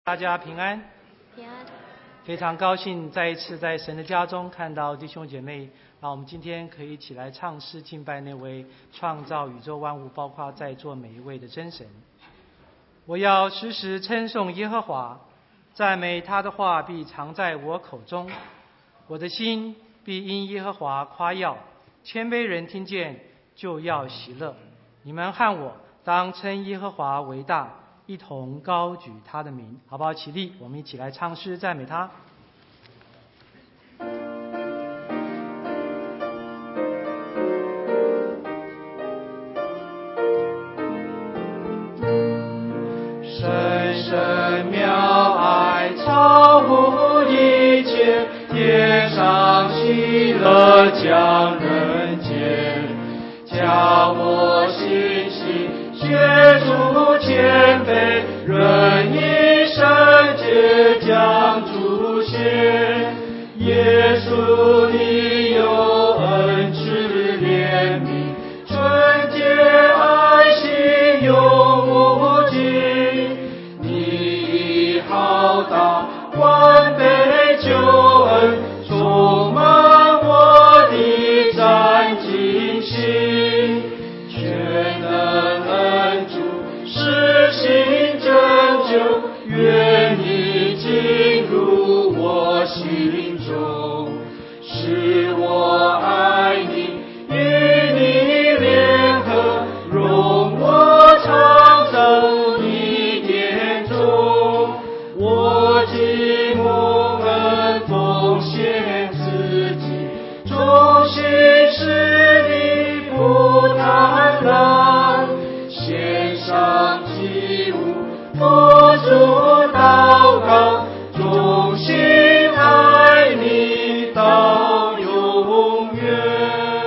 大家平安。 平安。 非常高兴再一次在神的家中看到弟兄姐妹。我们今天可以一起来唱诗敬拜那位创造宇宙万物，包括在座每一位的真神。我要时时称颂耶和华，赞美他的话必常在我口中。我的心必因耶和华夸耀，谦卑人听见就要喜乐。你们和我当称耶和华为大，一同高举他的名。好不好？起立，我们一起来唱诗赞美他。 深深妙爱超乎一切，天上喜乐降人间，叫我信心学主谦卑，人一生皆将主显。耶稣你有恩慈怜悯，纯洁爱心永无尽，你浩大完备救恩，充满我的战兢心，全能恩主施行拯救，愿你进入我心中，使我爱你，与你联合，容我唱奏你典中，我既蒙恩奉献自己，忠心使你不贪婪，献上祭物，佛主祷告，忠心爱你到永远。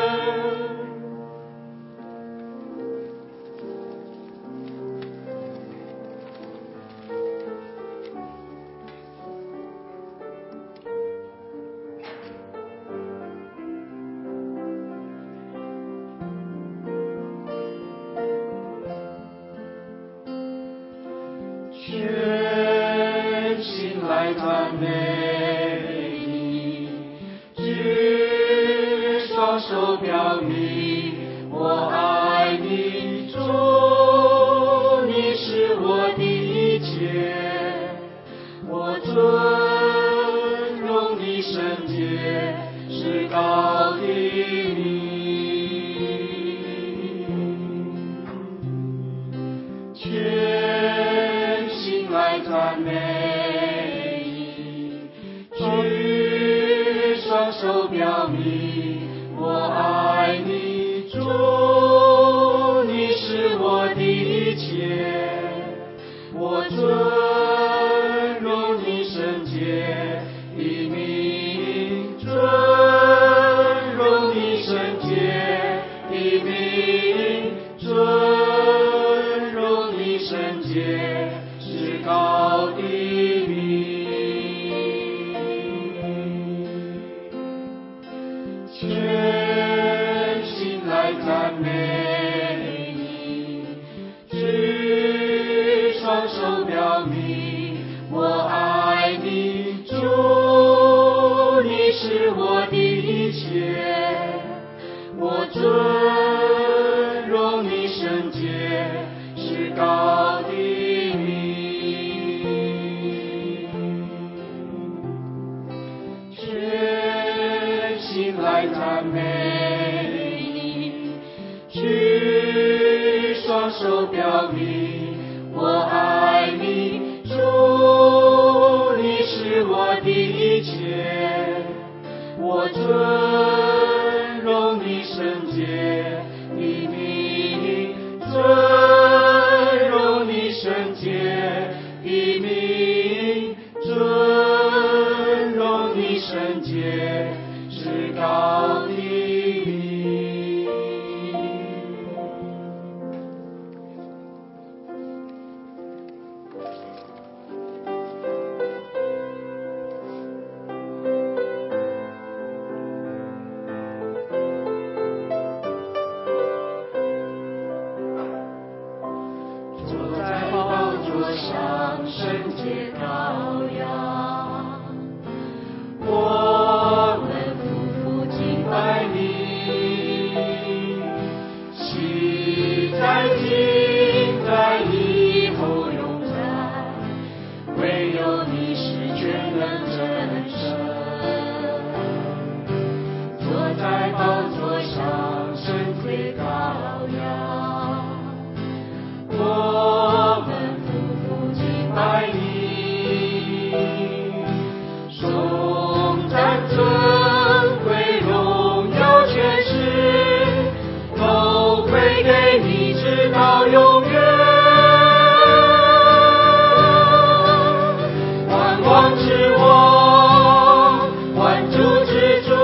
全心来赞美你，举双手表明我爱你，主你是我的一切，我尊荣你圣洁，是高的你。全心来赞美你，举双手表明我爱你，主你是我的一切，我尊荣你圣洁的名，尊荣你圣洁的名，尊荣你圣洁是高的名，全心来赞美你，举双手表明我爱你，主你是我的一切，我尊荣你圣洁是高的名，全心来赞美你，举双手表明我爱你，主你是我的一切，我尊荣你圣洁的名，尊荣你圣洁的名，尊荣你圣洁是高的名。 有你是全能真神，坐在宝座上神归羔羊，我们匍匐敬拜你，颂赞尊贵荣耀权势都归给你，直到永远。万王之王，万主之主，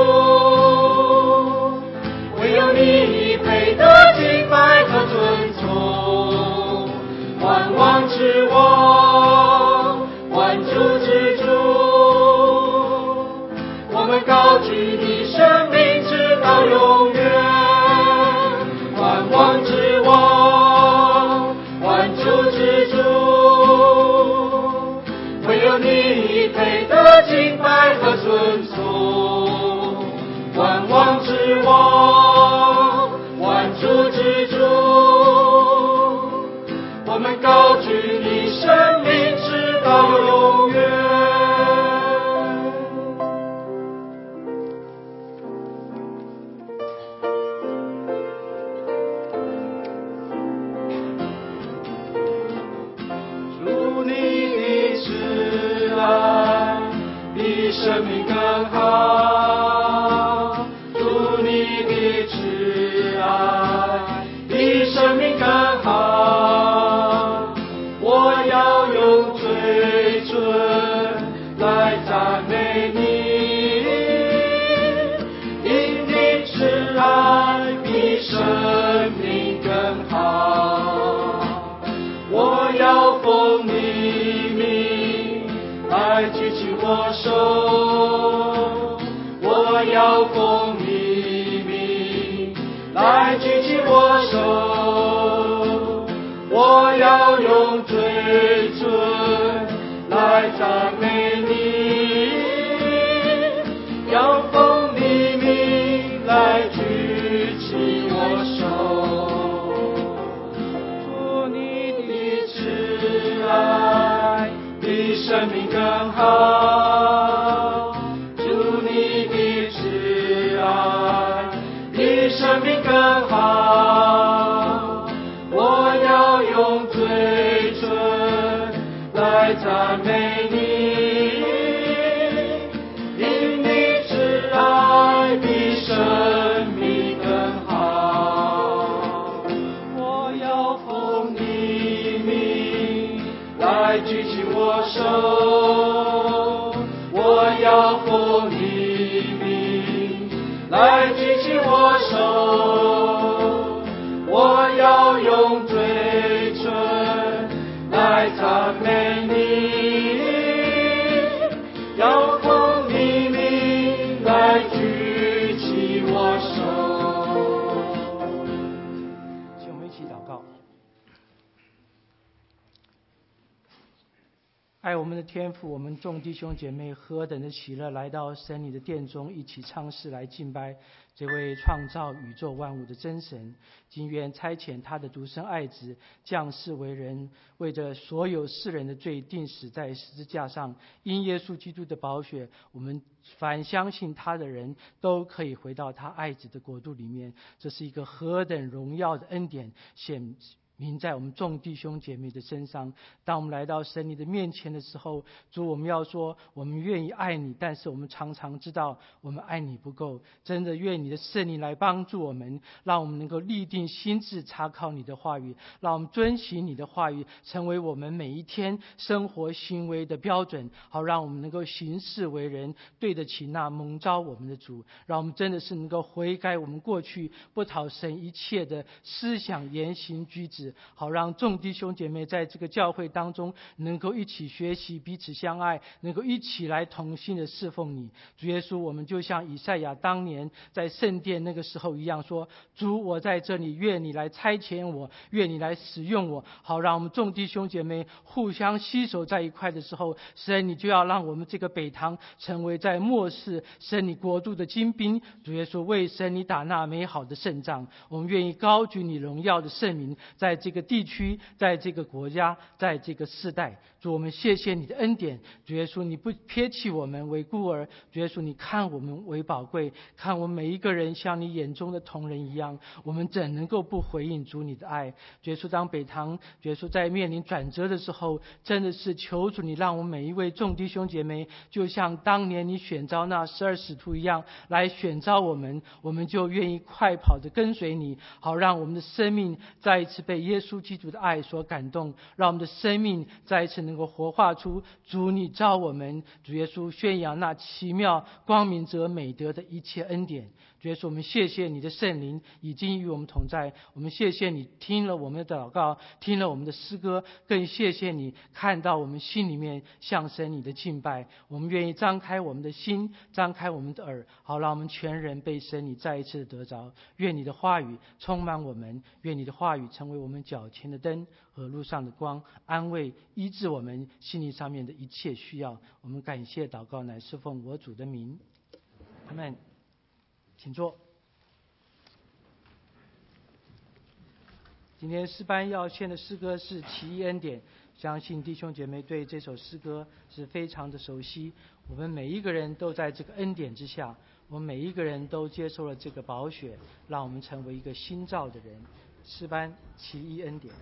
唯有你配得敬拜和尊崇。万王之王，万主之主，我们高举你生命直到永远。万王之王，万主之主，唯有你配得敬拜和尊崇。万王之王，万主之主，我们高举你生命直到永远。主你的慈爱比生命更好，主你的慈爱比生命更好，我要用嘴唇来赞美你，因你慈爱比生命更好，我要奉你名来举起我手，我要奉你名来举起我手，我要用嘴唇来赞美你，要奉你名来举起我手。主你的慈爱比生命更好，主你的慈爱比生命更好，我要用嘴唇来赞美你，因你慈爱比生命更好，我要奉你名来举起我手，我要奉你名来举起我手，我要用嘴唇来赞美你，要奉你名来举起我手。 请我们一起祷告。爱我们的天父，我们众弟兄姐妹何等的喜乐，来到神你的殿中，一起唱诗来敬拜这位创造宇宙万物的真神。今愿差遣他的独生爱子降世为人，为着所有世人的罪定死在十字架上。因耶稣基督的宝血，我们凡相信他的人都可以回到他爱子的国度里面。这是一个何等荣耀的恩典，显明在我们众弟兄姐妹的身上。当我们来到神你的面前的时候，主，我们要说我们愿意爱你，但是我们常常知道我们爱你不够。真的愿你的圣灵来帮助我们，让我们能够立定心志，查考你的话语，让我们遵行你的话语，成为我们每一天生活行为的标准，好让我们能够行事为人，对得起那蒙召我们的主。让我们真的是能够悔改我们过去不讨神一切的思想言行举止，好让众弟兄姐妹在这个教会当中能够一起学习，彼此相爱，能够一起来同心的侍奉你。主耶稣，我们就像以赛亚当年在圣殿那个时候一样，说，主，我在这里，愿你来差遣我，愿你来使用我，好让我们众弟兄姐妹互相携手在一块的时候，神你就要让我们这个北堂成为在末世神你国度的精兵。主耶稣，为神你打那美好的胜仗，我们愿意高举你荣耀的圣名，在这个地区，在这个国家，在这个世代。 主，我们谢谢你的恩典。主耶稣，你不撇弃我们为孤儿。主耶稣，你看我们为宝贵，看我们每一个人像你眼中的同人一样，我们怎能够不回应主你的爱？主耶稣，当北堂主耶稣在面临转折的时候，真的是求主你让我们每一位众弟兄姐妹，就像当年你选召那12使徒一样，来选召我们，我们就愿意快跑着跟随你，好让我们的生命再一次被耶稣基督的爱所感动，让我们的生命再一次能够活化出主你召我们，主耶稣宣扬那奇妙光明者美德的一切恩典。主耶稣，我们谢谢你的圣灵已经与我们同在，我们谢谢你听了我们的祷告，听了我们的诗歌，更谢谢你看到我们心里面向神你的敬拜。我们愿意张开我们的心，张开我们的耳，好让我们全人被神你再一次的得着。愿你的话语充满我们，愿你的话语成为我们脚前的灯和路上的光，安慰医治我们心灵上面的一切需要。我们感谢祷告乃是奉我主的名，阿们。请坐。今天诗班要献的诗歌是奇异恩典，相信弟兄姐妹对这首诗歌是非常的熟悉。我们每一个人都在这个恩典之下，我们每一个人都接受了这个宝血，让我们成为一个新造的人。诗班奇异恩典。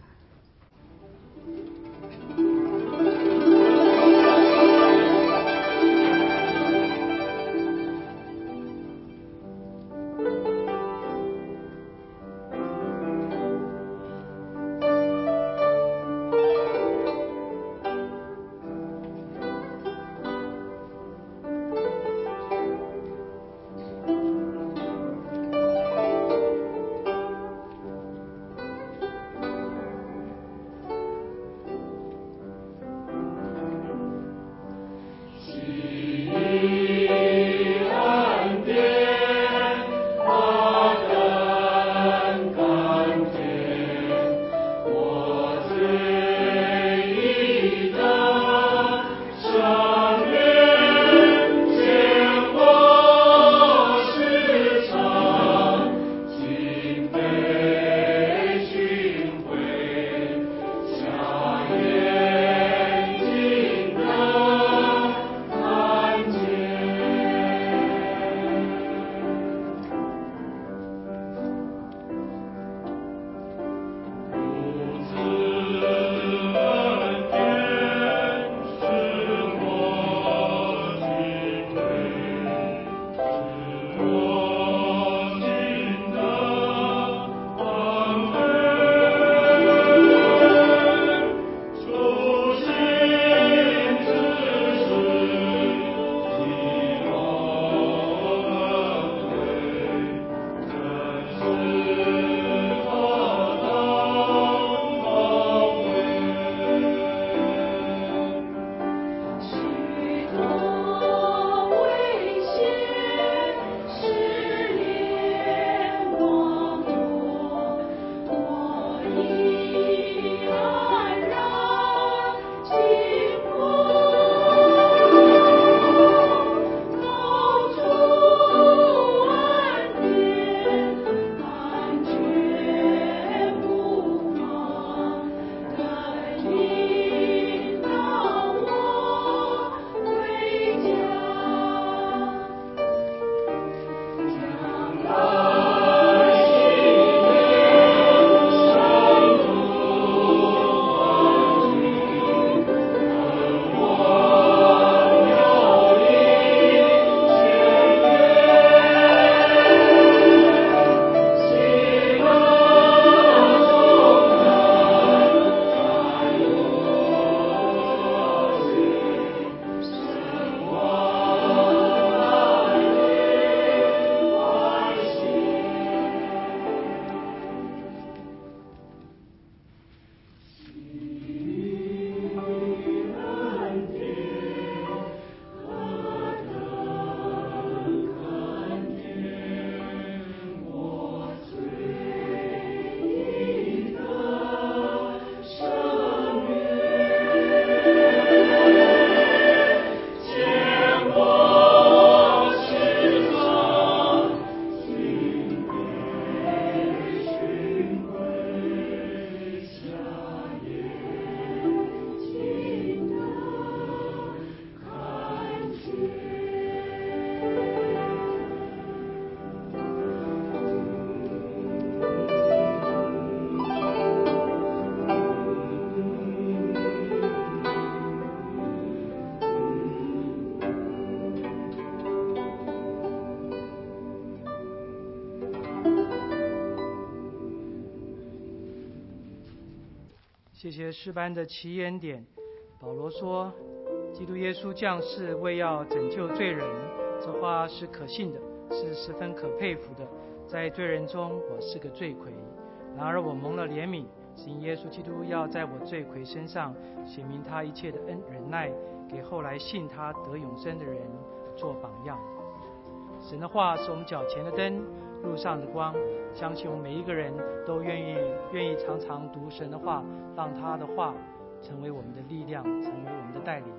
谢谢诗班的起眼点。保罗说，基督耶稣降世为要拯救罪人，这话是可信的，是十分可佩服的。在罪人中，我是个罪魁，然而我蒙了怜悯，是因耶稣基督要在我罪魁身上显明他一切的忍耐，给后来信他得永生的人做榜样。神的话是我们脚前的灯，路上的光。相信我们每一个人都愿意常常读神的话，让他的话成为我们的力量，成为我们的带领。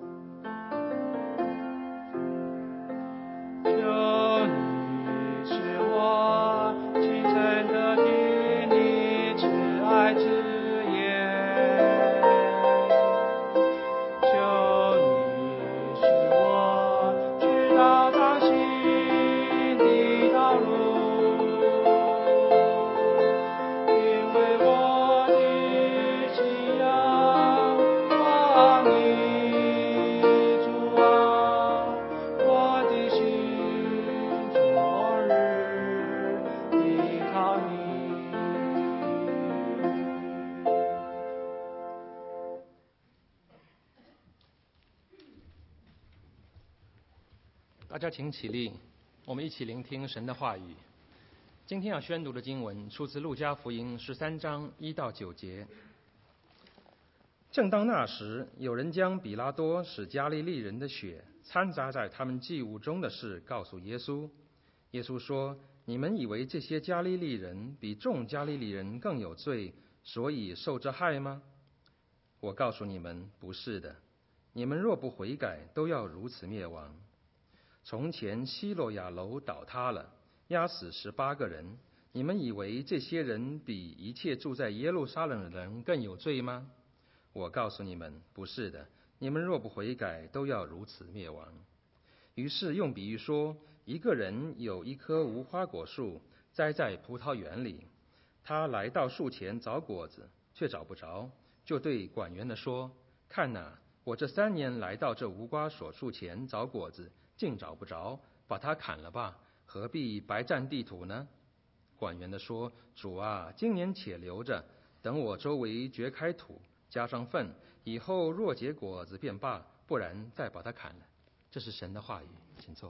求你使我清晨的听你慈爱之言，求你使我知道当行的道路，因为我的信仰望你，主啊，我的心昨日依靠你。 大家请起立，我们一起聆听神的话语。今天要宣读的经文出自路加福音13章1到9节。正当那时，有人将比拉多使加利利人的血掺杂在他们祭物中的事告诉耶稣。耶稣说：你们以为这些加利利人比众加利利人更有罪，所以受这害吗？我告诉你们，不是的。你们若不悔改，都要如此灭亡。从前希罗亚楼倒塌了，压死18个人，你们以为这些人比一切住在耶路撒冷的人更有罪吗？我告诉你们，不是的。你们若不悔改，都要如此灭亡。于是用比喻说，一个人有一棵无花果树栽在葡萄园里，他来到树前找果子，却找不着，就对管园的说：看哪，我这3年来到这无花果树前找果子，竟找不着，把它砍了吧，何必白占地土呢？管园的说：主啊，今年且留着，等我周围掘开土，加上粪，以后若结果子便罢，不然再把它砍了。这是神的话语，请坐。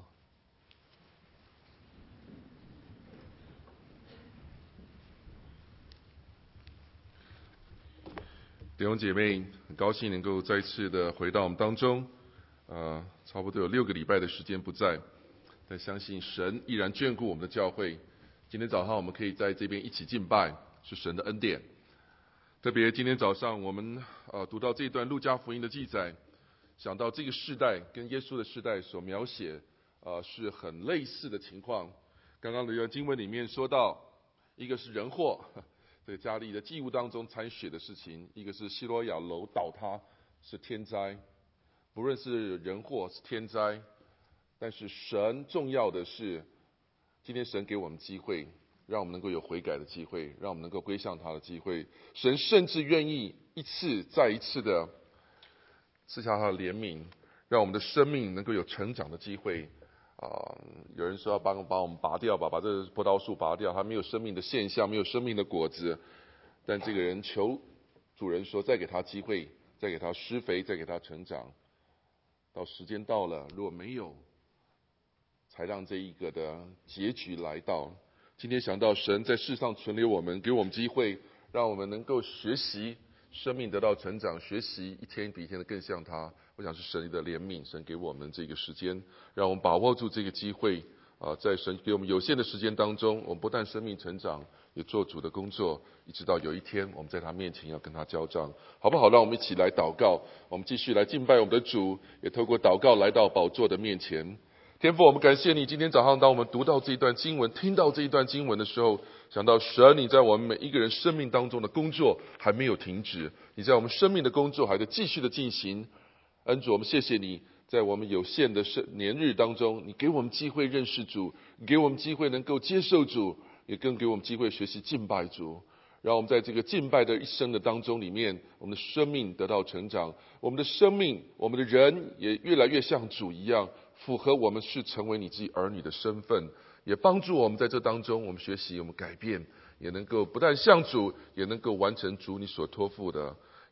弟兄姐妹，很高兴能够再次的回到我们当中，差不多有6个礼拜的时间不在，但相信神依然眷顾我们的教会。今天早上我们可以在这边一起敬拜，是神的恩典。特别今天早上我们读到这段路加福音的记载，想到这个世代跟耶稣的世代所描写是很类似的情况。刚刚的经文里面说到，一个是人祸，这个加利的祭物当中掺血的事情，一个是希罗亚楼倒塌，是天灾。不论是人祸是天灾，但是神重要的是，今天神给我们机会，让我们能够有悔改的机会，让我们能够归向他的机会。神甚至愿意一次再一次的赐下他的怜悯，让我们的生命能够有成长的机会。有人说要把我们拔掉吧，把这个葡萄树拔掉，它没有生命的现象，没有生命的果子。但这个人求主人说，再给他机会，再给他施肥，再给他成长。到时间到了，如果没有，才让这一个的结局来到。今天想到神在世上存留我们，给我们机会，让我们能够学习生命得到成长，学习一天比一天的更像他。我想是神的怜悯，神给我们这个时间，让我们把握住这个机会。在神给我们有限的时间当中，我们不但生命成长，也做主的工作，一直到有一天我们在他面前要跟他交账，好不好？让我们一起来祷告，我们继续来敬拜我们的主，也透过祷告来到宝座的面前。天父，我们感谢你，今天早上当我们读到这一段经文，听到这一段经文的时候，想到神你在我们每一个人生命当中的工作还没有停止，你在我们生命的工作还在继续的进行。恩主，我们谢谢你，在我们有限的年日当中，你给我们机会认识主，你给我们机会能够接受主，也更给我们机会学习敬拜主。让我们在这个敬拜的一生的当中里面，我们的生命得到成长，我们的生命，我们的人也越来越像主一样，符合我们是成为你自己儿女的身份，也帮助我们在这当中，我们学习，我们改变，也能够不但像主，也能够完成主你所托付的。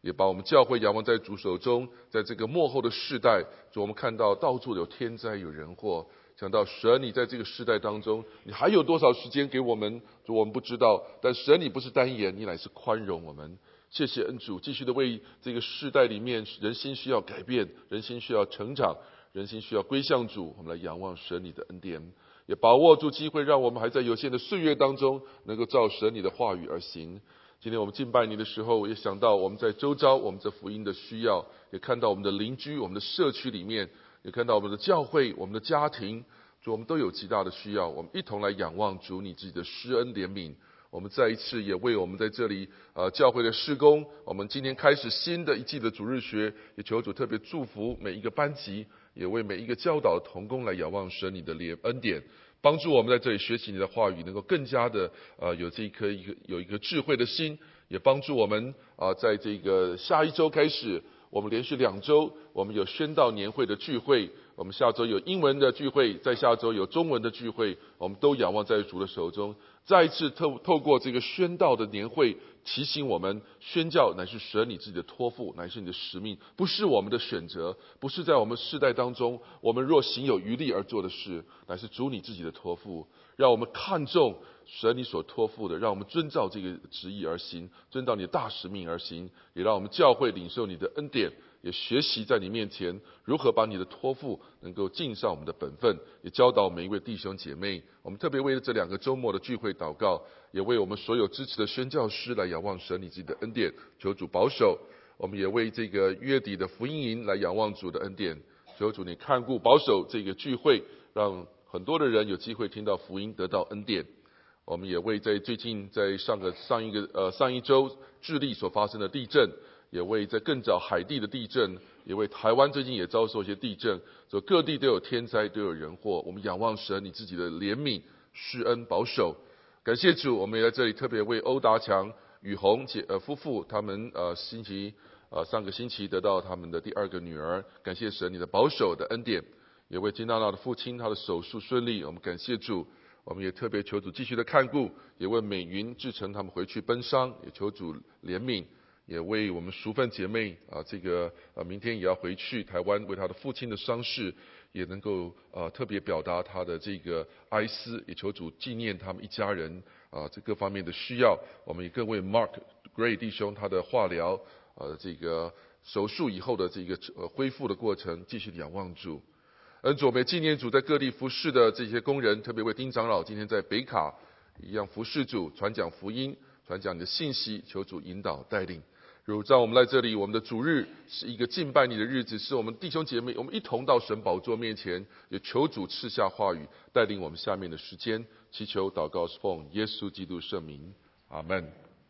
也把我们教会仰望在主手中。在这个末后的世代，主，我们看到到处有天灾有人祸，想到神你在这个世代当中，你还有多少时间给我们？主，我们不知道，但神你不是单言，你乃是宽容我们。谢谢恩主，继续的为这个世代里面人心需要改变，人心需要成长，人心需要归向主，我们来仰望神你的恩典，也把握住机会，让我们还在有限的岁月当中，能够照神你的话语而行。今天我们敬拜你的时候，也想到我们在周遭，我们这福音的需要，也看到我们的邻居，我们的社区里面，也看到我们的教会，我们的家庭，主，我们都有极大的需要，我们一同来仰望主你自己的施恩怜悯。我们再一次也为我们在这里教会的事工，我们今天开始新的一季的主日学，也求主特别祝福每一个班级，也为每一个教导的同工来仰望神你的恩典，帮助我们在这里学习你的话语，能够更加的有一个智慧的心，也帮助我们在这个下一周开始，我们连续2周，我们有宣道年会的聚会，我们下周有英文的聚会，在下周有中文的聚会，我们都仰望在主的手中。再一次透过这个宣道的年会，提醒我们，宣教乃是神你自己的托付，乃是你的使命，不是我们的选择，不是在我们世代当中我们若行有余力而做的事，乃是主你自己的托付。让我们看重神你所托付的，让我们遵照这个旨意而行，遵照你的大使命而行，也让我们教会领受你的恩典，也学习在你面前如何把你的托付能够尽上我们的本分，也教导每一位弟兄姐妹。我们特别为了这2个周末的聚会祷告，也为我们所有支持的宣教师来仰望神你自己的恩典，求主保守。我们也为这个月底的福音营来仰望主的恩典，求主你看顾保守这个聚会，让很多的人有机会听到福音，得到恩典。我们也为在最近在上一周智利所发生的地震，也为在更早海地的地震，也为台湾最近也遭受一些地震，所以各地都有天灾，都有人祸。我们仰望神你自己的怜悯、施恩、保守。感谢主，我们也在这里特别为欧达强、雨红夫妇他们上个星期得到他们的第2个女儿，感谢神你的保守的恩典。也为金娜娜的父亲他的手术顺利，我们感谢主。我们也特别求主继续的看顾，也为美云、志成他们回去奔丧，也求主怜悯。也为我们淑芬姐妹明天也要回去台湾，为她的父亲的丧事也能够特别表达她的这个哀思，也求主纪念他们一家人这各方面的需要。我们也更为 Mark Gray 弟兄他的化疗这个手术以后的这个恢复的过程，继续仰望主。主，我们也纪念主在各地服侍的这些工人，特别为丁长老今天在北卡一样服侍主，传讲福音，传讲你的信息，求主引导带领。如在我们在这里，我们的主日是一个敬拜你的日子，是我们弟兄姐妹我们一同到神宝座面前，也求主赐下话语，带领我们下面的时间，祈求祷告是奉耶稣基督圣名，阿们。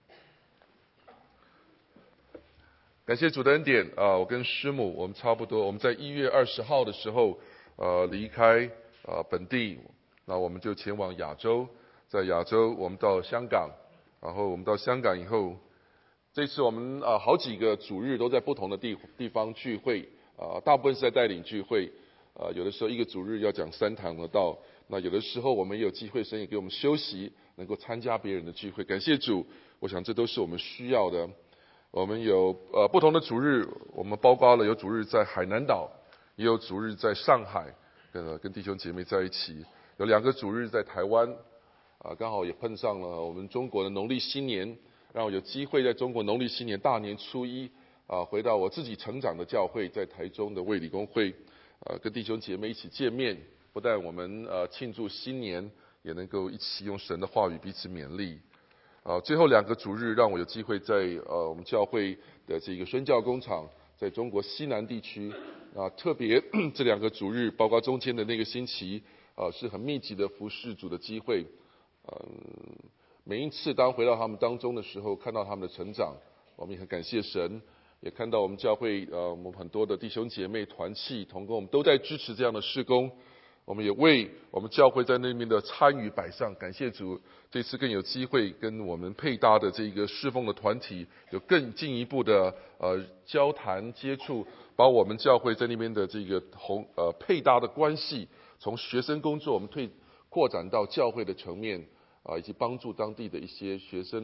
感谢主的恩典我跟师母我们差不多，我们在1月20号的时候离开本地，那我们就前往亚洲，在亚洲我们到香港，然后我们到香港以后，这次我们好几个主日都在不同的地方聚会大部分是在带领聚会有的时候一个主日要讲3堂的道，那有的时候我们也有机会神也给我们休息，能够参加别人的聚会，感谢主，我想这都是我们需要的。我们有不同的主日，我们包括了有主日在海南岛，也有主日在上海，跟弟兄姐妹在一起，有2个主日在台湾刚好也碰上了我们中国的农历新年，让我有机会在中国农历新年大年初1回到我自己成长的教会，在台中的卫理公会跟弟兄姐妹一起见面，不但我们庆祝新年，也能够一起用神的话语彼此勉励。最后2个主日让我有机会在我们教会的这个宣教工厂，在中国西南地区特别这2个主日，包括中间的那个星期是很密集的服事主的机会。每一次当回到他们当中的时候，看到他们的成长，我们也很感谢神，也看到我们教会我们很多的弟兄姐妹团契同工，我们都在支持这样的事工。我们也为我们教会在那边的参与摆上，感谢主，这次更有机会跟我们配搭的这个侍奉的团体有更进一步的交谈接触，把我们教会在那边的这个配搭的关系，从学生工作我们扩展到教会的层面以及帮助当地的一些学生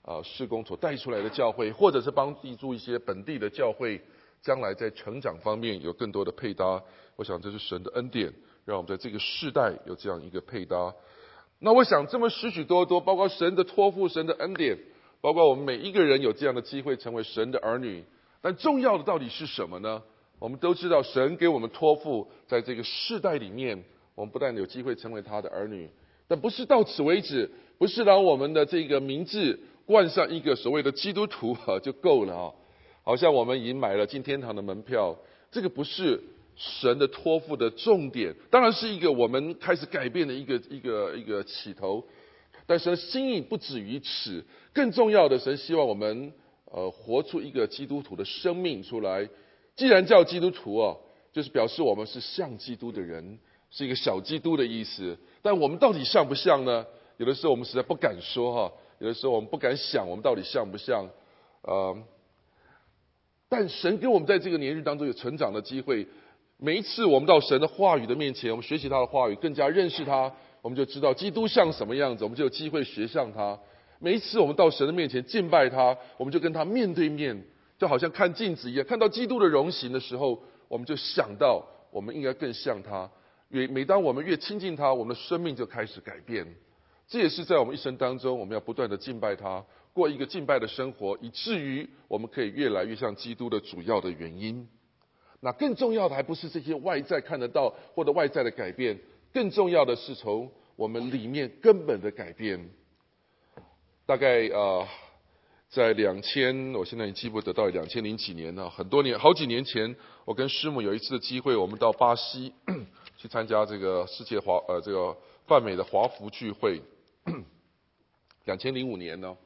事工所带出来的教会，或者是帮助一些本地的教会将来在成长方面有更多的配搭。我想这是神的恩典，让我们在这个世代有这样一个配搭。那我想这么许许多多，包括神的托付、神的恩典，包括我们每一个人有这样的机会成为神的儿女。但重要的到底是什么呢？我们都知道神给我们托付，在这个世代里面，我们不但有机会成为他的儿女，但不是到此为止，不是让我们的这个名字冠上一个所谓的基督徒就够了好像我们已经买了进天堂的门票，这个不是神的托付的重点，当然是一个我们开始改变的一个起头，但神的心意不止于此，更重要的，神希望我们活出一个基督徒的生命出来。既然叫基督徒就是表示我们是像基督的人，是一个小基督的意思。但我们到底像不像呢？有的时候我们实在不敢说有的时候我们不敢想我们到底像不像。但神给我们在这个年日当中有成长的机会。每一次我们到神的话语的面前，我们学习他的话语，更加认识他，我们就知道基督像什么样子，我们就有机会学像他。每一次我们到神的面前敬拜他，我们就跟他面对面，就好像看镜子一样，看到基督的容形的时候，我们就想到我们应该更像他。每当我们越亲近他，我们的生命就开始改变。这也是在我们一生当中，我们要不断的敬拜他，过一个敬拜的生活，以至于我们可以越来越像基督的主要的原因。那更重要的还不是这些外在看得到或者外在的改变，更重要的是从我们里面根本的改变。大概在我现在也记不得到2000几年了，好几年前，我跟师母有一次的机会，我们到巴西去参加这个世界这个泛美的华福聚会。2005年呢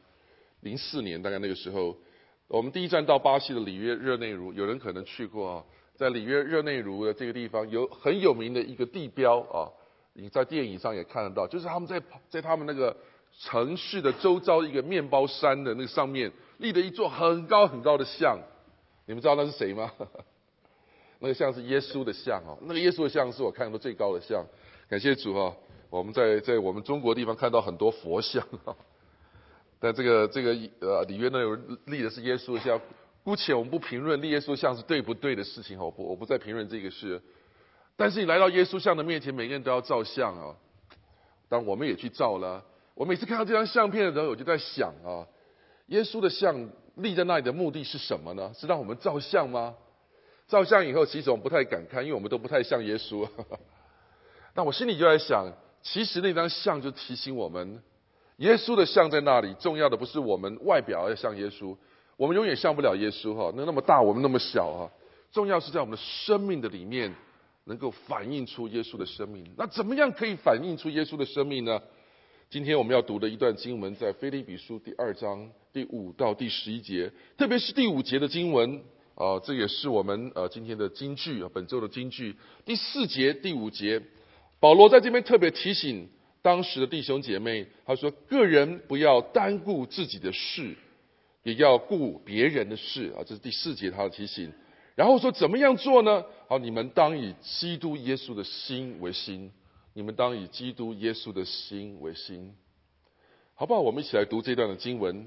，04年大概那个时候，我们第一站到巴西的里约热内卢，有人可能去过在里约热内卢的这个地方有很有名的一个地标你在电影上也看得到，就是他们在他们那个城市的周遭一个面包山的那个上面立了一座很高很高的像，你们知道那是谁吗？那个像是耶稣的像那个耶稣的像是我看过最高的像。感谢主我们在我们中国地方看到很多佛像但这个里约那有立的是耶稣的像，姑且我们不评论立耶稣像是对不对的事情我不再评论这个事。但是你来到耶稣像的面前，每个人都要照相当然我们也去照了。我每次看到这张相片的时候，我就在想耶稣的像立在那里的目的是什么呢？是让我们照相吗？照相以后，其实我们不太敢看，因为我们都不太像耶稣。但我心里就在想，其实那张像就提醒我们，耶稣的像在那里，重要的不是我们外表要像耶稣，我们永远像不了耶稣那么大，我们那么小重要是在我们的生命的里面，能够反映出耶稣的生命。那怎么样可以反映出耶稣的生命呢？今天我们要读的一段经文，在腓立比书第2章第5到第11节，特别是第5节的经文这也是我们今天的金句本周的金句。第4节、第5节，保罗在这边特别提醒当时的弟兄姐妹，他说：个人不要单顾自己的事，也要顾别人的事这是第4节他的提醒。然后说怎么样做呢？你们当以基督耶稣的心为心，你们当以基督耶稣的心为心。好不好？我们一起来读这段的经文。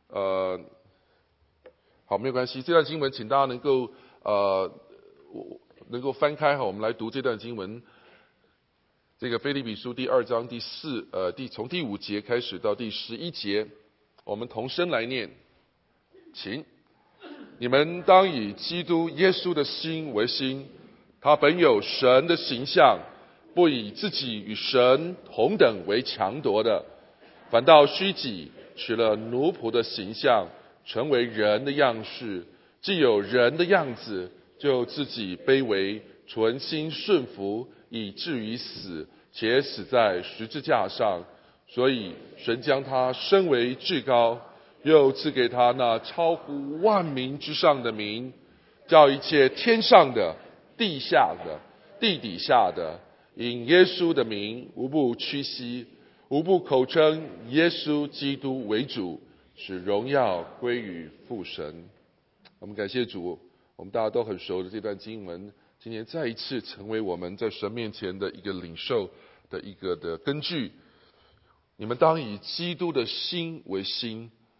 好，没有关系，这段经文请大家能够翻开我们来读这段经文。这个腓立比书第2章从第5节开始到第11节，我们同声来念，请。你们当以基督耶稣的心为心，他本有神的形象，不以自己与神同等为强夺的，反倒虚己，取了奴仆的形象，成为人的样式。既有人的样子，就自己卑微，存心顺服，以至于死，且死在十字架上。所以神将他升为至高，又赐给他那超乎万民之上的名，叫一切天上的、地下的、地底下的，因耶稣的名，无不屈膝，无不口称耶稣基督为主，使荣耀归于父神。我们感谢主，我们大家都很熟的这段经文，今天再一次成为我们在神面前的一个领受的一个的根据。你们当以基督的心为心，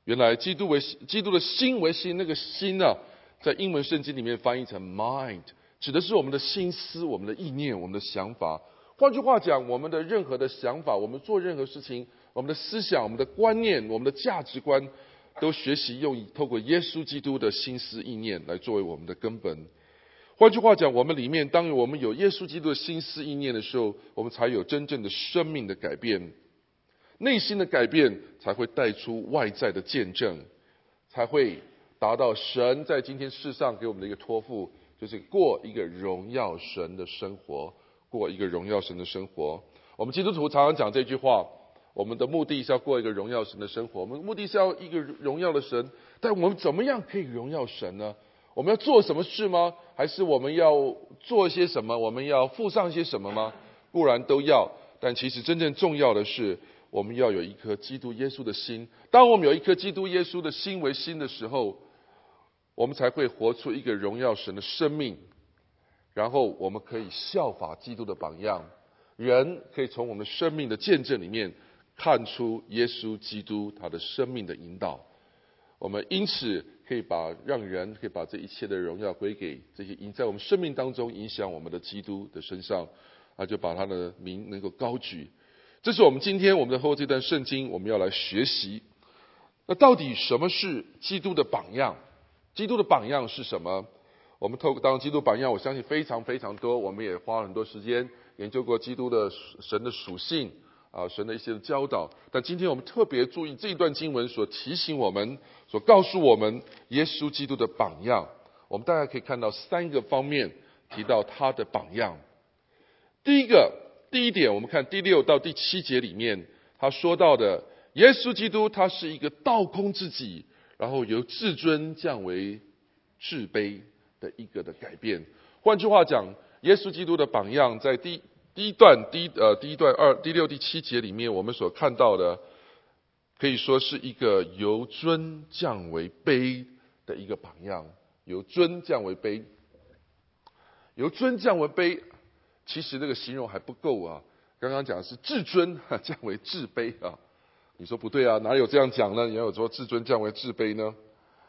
原来基督的心为心，那个心啊，在英文圣经里面翻译成 mind， 指的是我们的心思、我们的意念、我们的想法。换句话讲，我们的任何的想法，我们做任何事情，我们的思想、我们的观念、我们的价值观，都学习透过耶稣基督的心思意念来作为我们的根本。换句话讲，我们里面当我们有耶稣基督的心思意念的时候，我们才有真正的生命的改变，内心的改变才会带出外在的见证，才会达到神在今天世上给我们的一个托付，就是过一个荣耀神的生活，过一个荣耀神的生活。我们基督徒常常讲这句话，我们的目的是要过一个荣耀神的生活，我们的目的是要一个荣耀的神，但我们怎么样可以荣耀神呢？我们要做什么事吗？还是我们要做一些什么？我们要付上一些什么吗？固然都要，但其实真正重要的是，我们要有一颗基督耶稣的心。当我们有一颗基督耶稣的心为心的时候，我们才会活出一个荣耀神的生命，然后我们可以效法基督的榜样，人可以从我们生命的见证里面看出耶稣基督他的生命的引导。我们因此可以让人可以把这一切的荣耀归给这些在我们生命当中影响我们的基督的身上，就把他的名能够高举。这是我们今天我们的后这段圣经我们要来学习。那到底什么是基督的榜样？基督的榜样是什么？我们透过当基督榜样，我相信非常非常多，我们也花了很多时间研究过基督的神的属性神的一些教导。但今天我们特别注意这一段经文所提醒我们，所告诉我们耶稣基督的榜样。我们大家可以看到3个方面提到他的榜样。第一点，我们看第6到第7节里面他说到的，耶稣基督他是一个倒空自己，然后由至尊降为至卑的一个的改变。换句话讲，耶稣基督的榜样在第6、第7节里面我们所看到的，可以说是一个由尊降为卑的一个榜样。由尊降为卑，由尊降为卑，其实这个形容还不够啊。刚刚讲的是至尊降为至卑啊，你说不对啊，哪有这样讲呢？哪有说至尊降为至卑呢？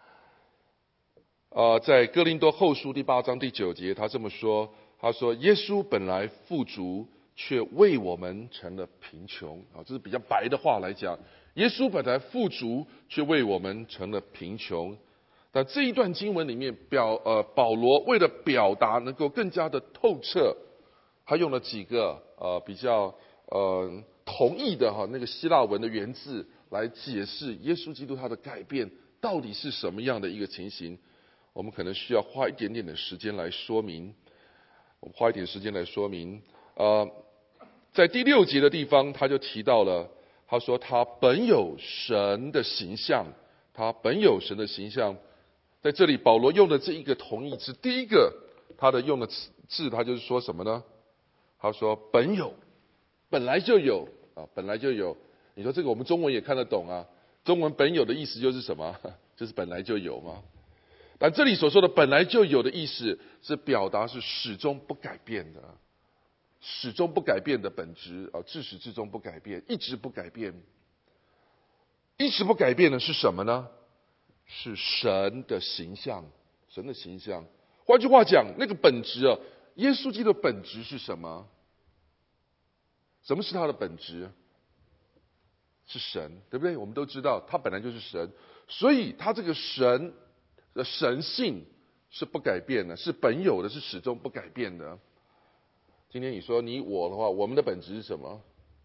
在哥林多后书第8章第9节，他这么说，他说耶稣本来富足，却为我们成了贫穷这是比较白的话来讲，耶稣本来富足，却为我们成了贫穷。但这一段经文里面保罗为了表达能够更加的透彻，他用了几个比较同义的那个希腊文的原字来解释耶稣基督他的改变到底是什么样的一个情形。我们可能需要花一点点的时间来说明。在第6节的地方，他就提到了，他说他本有神的形象，他本有神的形象。在这里保罗用的这一个同义字，第一个他的用的字，他就是说什么呢？他说本有，本来就有本来就有。你说这个我们中文也看得懂啊，中文本有的意思就是什么？就是本来就有嘛。但这里所说的本来就有的意思，是表达是始终不改变的，始终不改变的本质自始至终不改变，一直不改变。一直不改变的是什么呢？是神的形象，神的形象。换句话讲，那个本质耶稣基督的本质是什么？什么是他的本质？是神，对不对？我们都知道他本来就是神，所以他这个神的神性是不改变的，是本有的，是始终不改变的。今天你说你我的话，我们的本质是什么？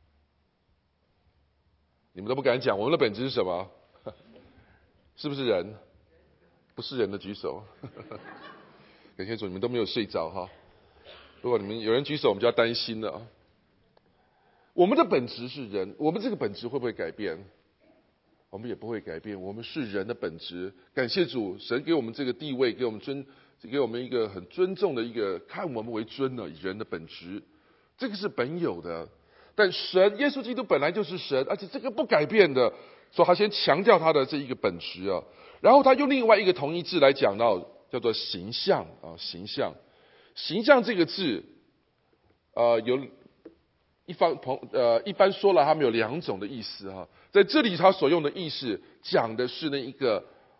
你们都不敢讲，我们的本质是什么？是不是人？不是人的举手。感谢主，你们都没有睡着哈。如果你们有人举手，我们就要担心了。我们的本质是人，我们这个本质会不会改变？我们也不会改变，我们是人的本质。感谢主，神给我们这个地位，给我们一个很尊重的一个，看我们为尊的人的本质，这个是本有的。但神耶稣基督本来就是神，而且这个不改变的，所以他先强调他的这一个本质然后他用另外一个同义字来讲到，叫做形象形象。形象这个字一般说来，他们有2种的意思哈。在这里，他所用的意思讲的是那一个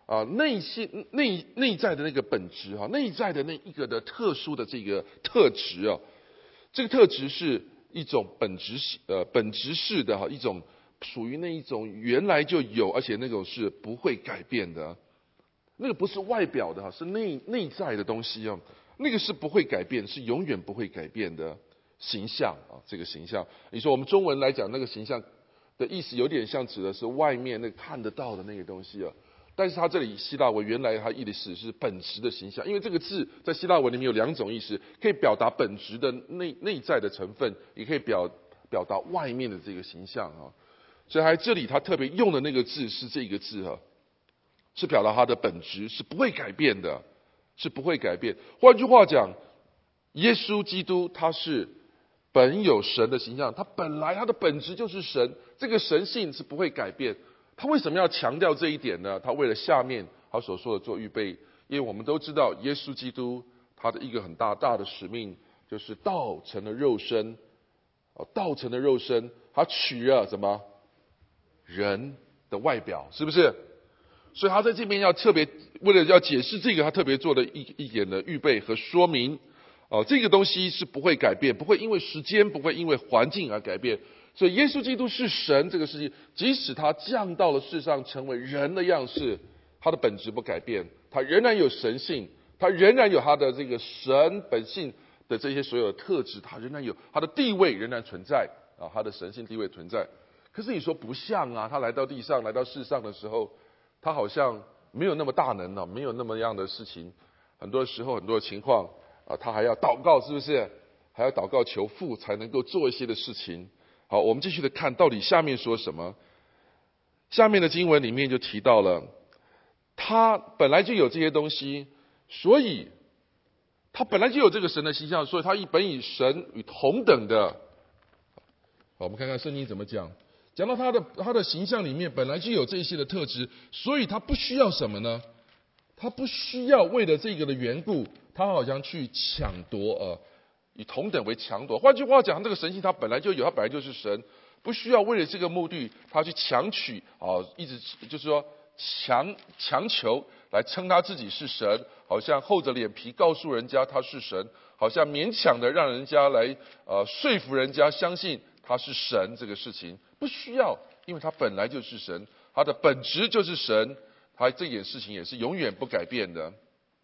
内在的那个本质哈，内在的那一个的特殊的这个特质啊。这个特质是一种本质式的哈，一种属于那一种原来就有，而且那种是不会改变的。那个不是外表的哈，是内在的东西啊。那个是不会改变，是永远不会改变的形象啊。这个形象，你说我们中文来讲，那个形象的意思有点像指的是外面那个看得到的那个东西啊。但是它这里希腊文原来它意思是本质的形象，因为这个字在希腊文里面有2种意思，可以表达本质的内在的成分，也可以表达外面的这个形象啊。所以这里他特别用的那个字是这个字啊，是表达它的本质是不会改变的，是不会改变。换句话讲，耶稣基督他是本有神的形象，他本来他的本质就是神，这个神性是不会改变。他为什么要强调这一点呢？他为了下面他所说的做预备，因为我们都知道耶稣基督他的一个很大的使命就是道成了肉身，道成了肉身，他取了什么人的外表，是不是？所以他在这边要特别为了要解释这个，他特别做了一点的预备和说明。这个东西是不会改变，不会因为时间，不会因为环境而改变。所以耶稣基督是神这个事情，即使他降到了世上成为人的样式，他的本质不改变，他仍然有神性，他仍然有他的这个神本性的这些所有的特质，他仍然有他的地位仍然存在啊，他的神性地位存在。可是你说不像啊，他来到地上来到世上的时候，他好像没有那么大能啊，没有那么样的事情，很多时候很多情况他还要祷告，是不是？还要祷告求父才能够做一些的事情。好，我们继续的看到底下面说什么。下面的经文里面就提到了，他本来就有这些东西，所以他本来就有这个神的形象，所以他本与神与同等的。好，我们看看圣经怎么讲。讲到他的形象里面本来就有这些的特质，所以他不需要什么呢？他不需要为了这个的缘故，他好像去抢夺以同等为强夺。换句话讲，这个神性他本来就有，他本来就是神，不需要为了这个目的，他去强取一直就是说强求来称他自己是神，好像厚着脸皮告诉人家他是神，好像勉强的让人家来说服人家相信他是神。这个事情不需要，因为他本来就是神，他的本质就是神，他这件事情也是永远不改变的。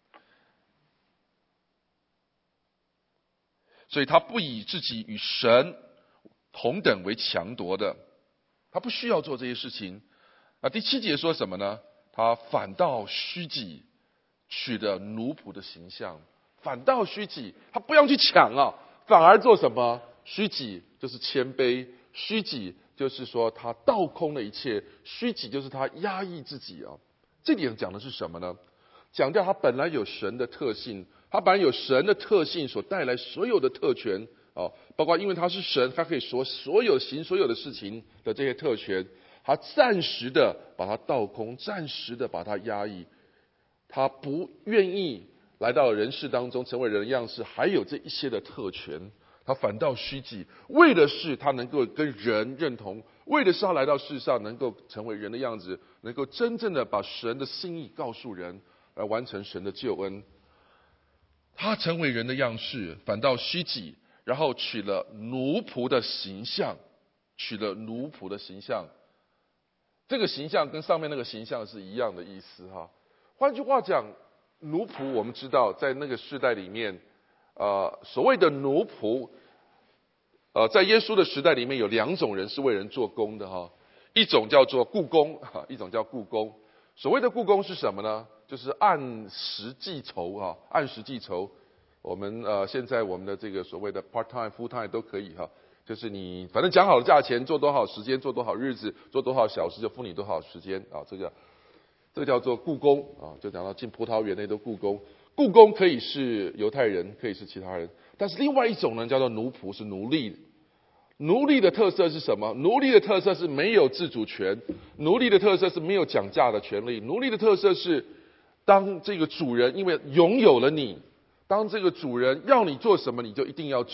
所以他不以自己与神同等为强夺的，他不需要做这些事情。第7节说什么呢？他反倒虚己，取了奴仆的形象。反倒虚己，他不要去抢反而做什么？虚己就是谦卑，虚己就是说他倒空了一切，虚己就是他压抑自己这点讲的是什么呢？讲到他本来有神的特性，他本来有神的特性所带来所有的特权包括因为他是神，他可以说行所有的事情的这些特权，他暂时的把它倒空，暂时的把它压抑，他不愿意来到人世当中成为人的样式，还有这一些的特权，他反倒虚己，为的是他能够跟人认同，为的是他来到世上能够成为人的样子，能够真正的把神的心意告诉人，来完成神的救恩。他成为人的样式，反倒虚己，然后取了奴仆的形象，取了奴仆的形象。这个形象跟上面那个形象是一样的意思换句话讲，奴仆我们知道在那个时代里面所谓的奴仆在耶稣的时代里面有2种人是为人做工的一种叫做雇工一种叫雇工。所谓的雇工是什么呢？就是按时计酬按时计酬。我们现在我们的这个所谓的 part time full time 都可以就是你反正讲好了价钱，做多少时间，做多少日子，做多少小时就付你多少时间这个叫做雇工就讲到进葡萄园那都雇工。雇工可以是犹太人，可以是其他人，但是另外一种呢叫做奴仆，是奴隶。奴隶的特色是什么？奴隶的特色是没有自主权，奴隶的特色是没有讲价的权利，奴隶的特色是当这个主人因为拥有了你，当这个主人要你做什么你就一定要做，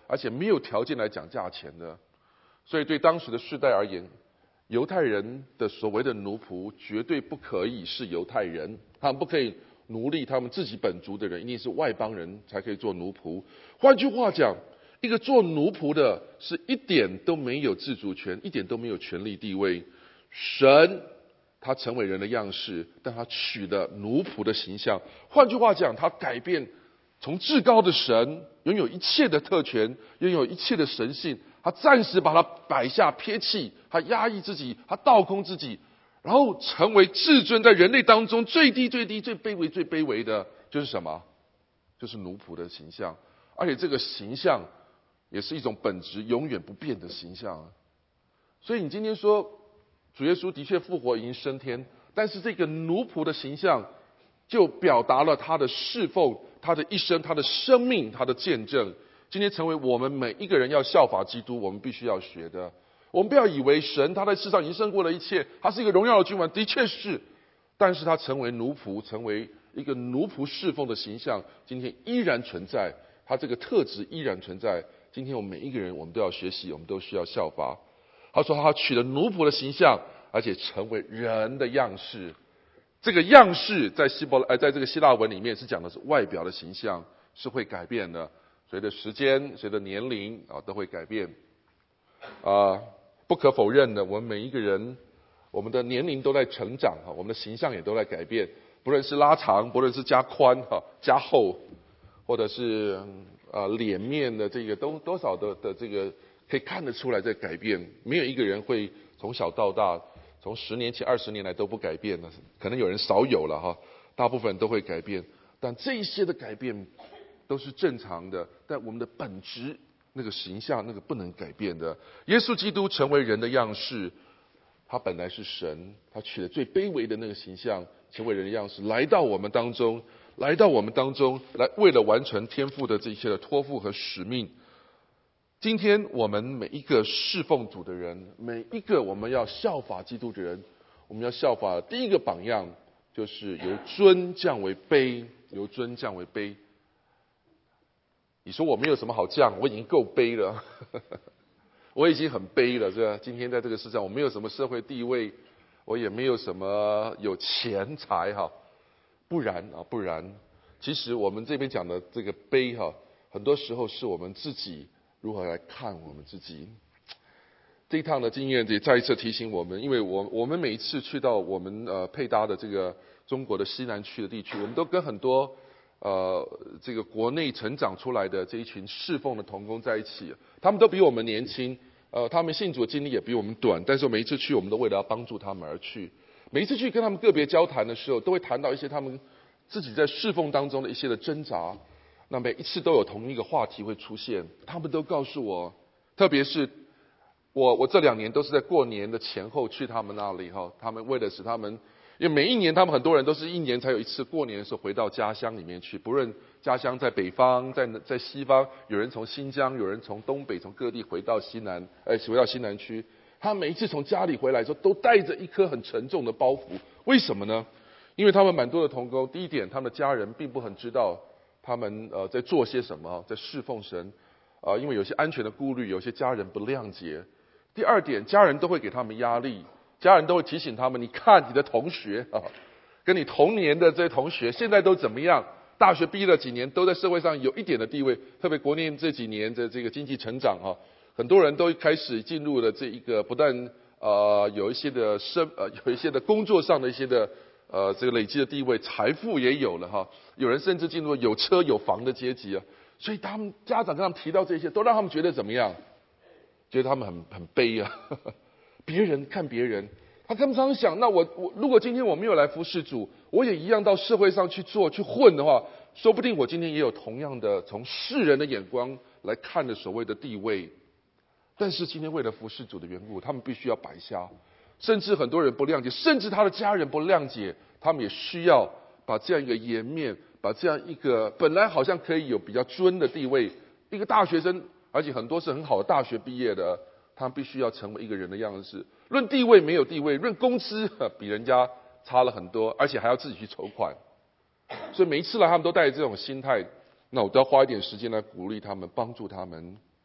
而且没有条件来讲价钱的。所以对当时的世代而言，犹太人的所谓的奴仆绝对不可以是犹太人，他们不可以奴隶他们自己本族的人，一定是外邦人才可以做奴仆。换句话讲，一个做奴仆的是一点都没有自主权，一点都没有权利地位。神他成为人的样式，但他取了奴仆的形象。换句话讲，他改变从至高的神拥有一切的特权，拥有一切的神性，他暂时把他摆下撇弃，他压抑自己，他倒空自己，然后成为至尊，在人类当中最低最低最卑微最卑微的就是什么？就是奴仆的形象。而且这个形象也是一种本质永远不变的形象。所以你今天说主耶稣的确复活已经升天，但是这个奴仆的形象就表达了他的侍奉，他的一生，他的生命，他的见证。今天成为我们每一个人要效法基督我们必须要学的。我们不要以为神他在世上已经胜过了一切，他是一个荣耀的君王，的确是，但是他成为奴仆，成为一个奴仆侍奉的形象，今天依然存在，他这个特质依然存在。今天我们每一个人，我们都要学习，我们都需要效法。他说他取了奴仆的形象，而且成为人的样式。这个样式在在这个希腊文里面是讲的是外表的形象，是会改变的，随着时间，随着年龄都会改变。不可否认的，我们每一个人，我们的年龄都在成长，我们的形象也都在改变，不论是拉长，不论是加宽加厚，或者是脸面的这个多少的这个可以看得出来在改变。没有一个人会从小到大，从10年起20年来都不改变的，可能有人少有了大部分人都会改变。但这一些的改变都是正常的，但我们的本质那个形象那个不能改变的。耶稣基督成为人的样式，他本来是神，他取了最卑微的那个形象，成为人的样式，来到我们当中，来为了完成天父的这些的托付和使命。今天我们每一个侍奉主的人，每一个我们要效法基督的人，我们要效法第一个榜样，就是由尊降为卑，由尊降为卑。你说我没有什么好降，我已经够卑了我已经很卑了，是吧？今天在这个世上，我没有什么社会地位，我也没有什么有钱财不然，其实我们这边讲的这个卑很多时候是我们自己如何来看我们自己。这一趟的经验也再一次提醒我们，因为我们每一次去到我们配搭的这个中国的西南区的地区，我们都跟很多这个国内成长出来的这一群侍奉的同工在一起，他们都比我们年轻，他们信主的经历也比我们短，但是每一次去，我们都为了要帮助他们而去。每一次去跟他们个别交谈的时候，都会谈到一些他们自己在侍奉当中的一些的挣扎。那每一次都有同一个话题会出现，他们都告诉我，特别是我这2年都是在过年的前后去他们那里他们为了使他们，因为每一年他们很多人都是1年才有一次过年的时候回到家乡里面去，不论家乡在北方在西方，有人从新疆，有人从东北，从各地回到西南区，他每一次从家里回来的时候都带着一颗很沉重的包袱。为什么呢？因为他们蛮多的同工，第一点他们的家人并不很知道他们在做些什么，在侍奉神因为有些安全的顾虑，有些家人不谅解。第二点，家人都会给他们压力，家人都会提醒他们，你看你的同学跟你同年的这些同学现在都怎么样，大学毕业了几年都在社会上有一点的地位，特别国内这几年的这个经济成长很多人都开始进入了这一个不但有一些的工作上的一些的这个累积的地位，财富也有了有人甚至进入有车有房的阶级所以他们家长跟他们提到这些，都让他们觉得怎么样？觉得他们很卑别人看别人，他常常想，那我如果今天我没有来服侍主，我也一样到社会上去做去混的话，说不定我今天也有同样的从世人的眼光来看的所谓的地位。但是今天为了服侍主的缘故，他们必须要摆下，甚至很多人不谅解，甚至他的家人不谅解，他们也需要把这样一个颜面，把这样一个本来好像可以有比较尊的地位，一个大学生，而且很多是很好的大学毕业的，他必须要成为一个人的样式。论地位没有地位，论工资比人家差了很多，而且还要自己去筹款。所以每一次来，他们都带着这种心态，那我都要花一点时间来鼓励他们，帮助他们。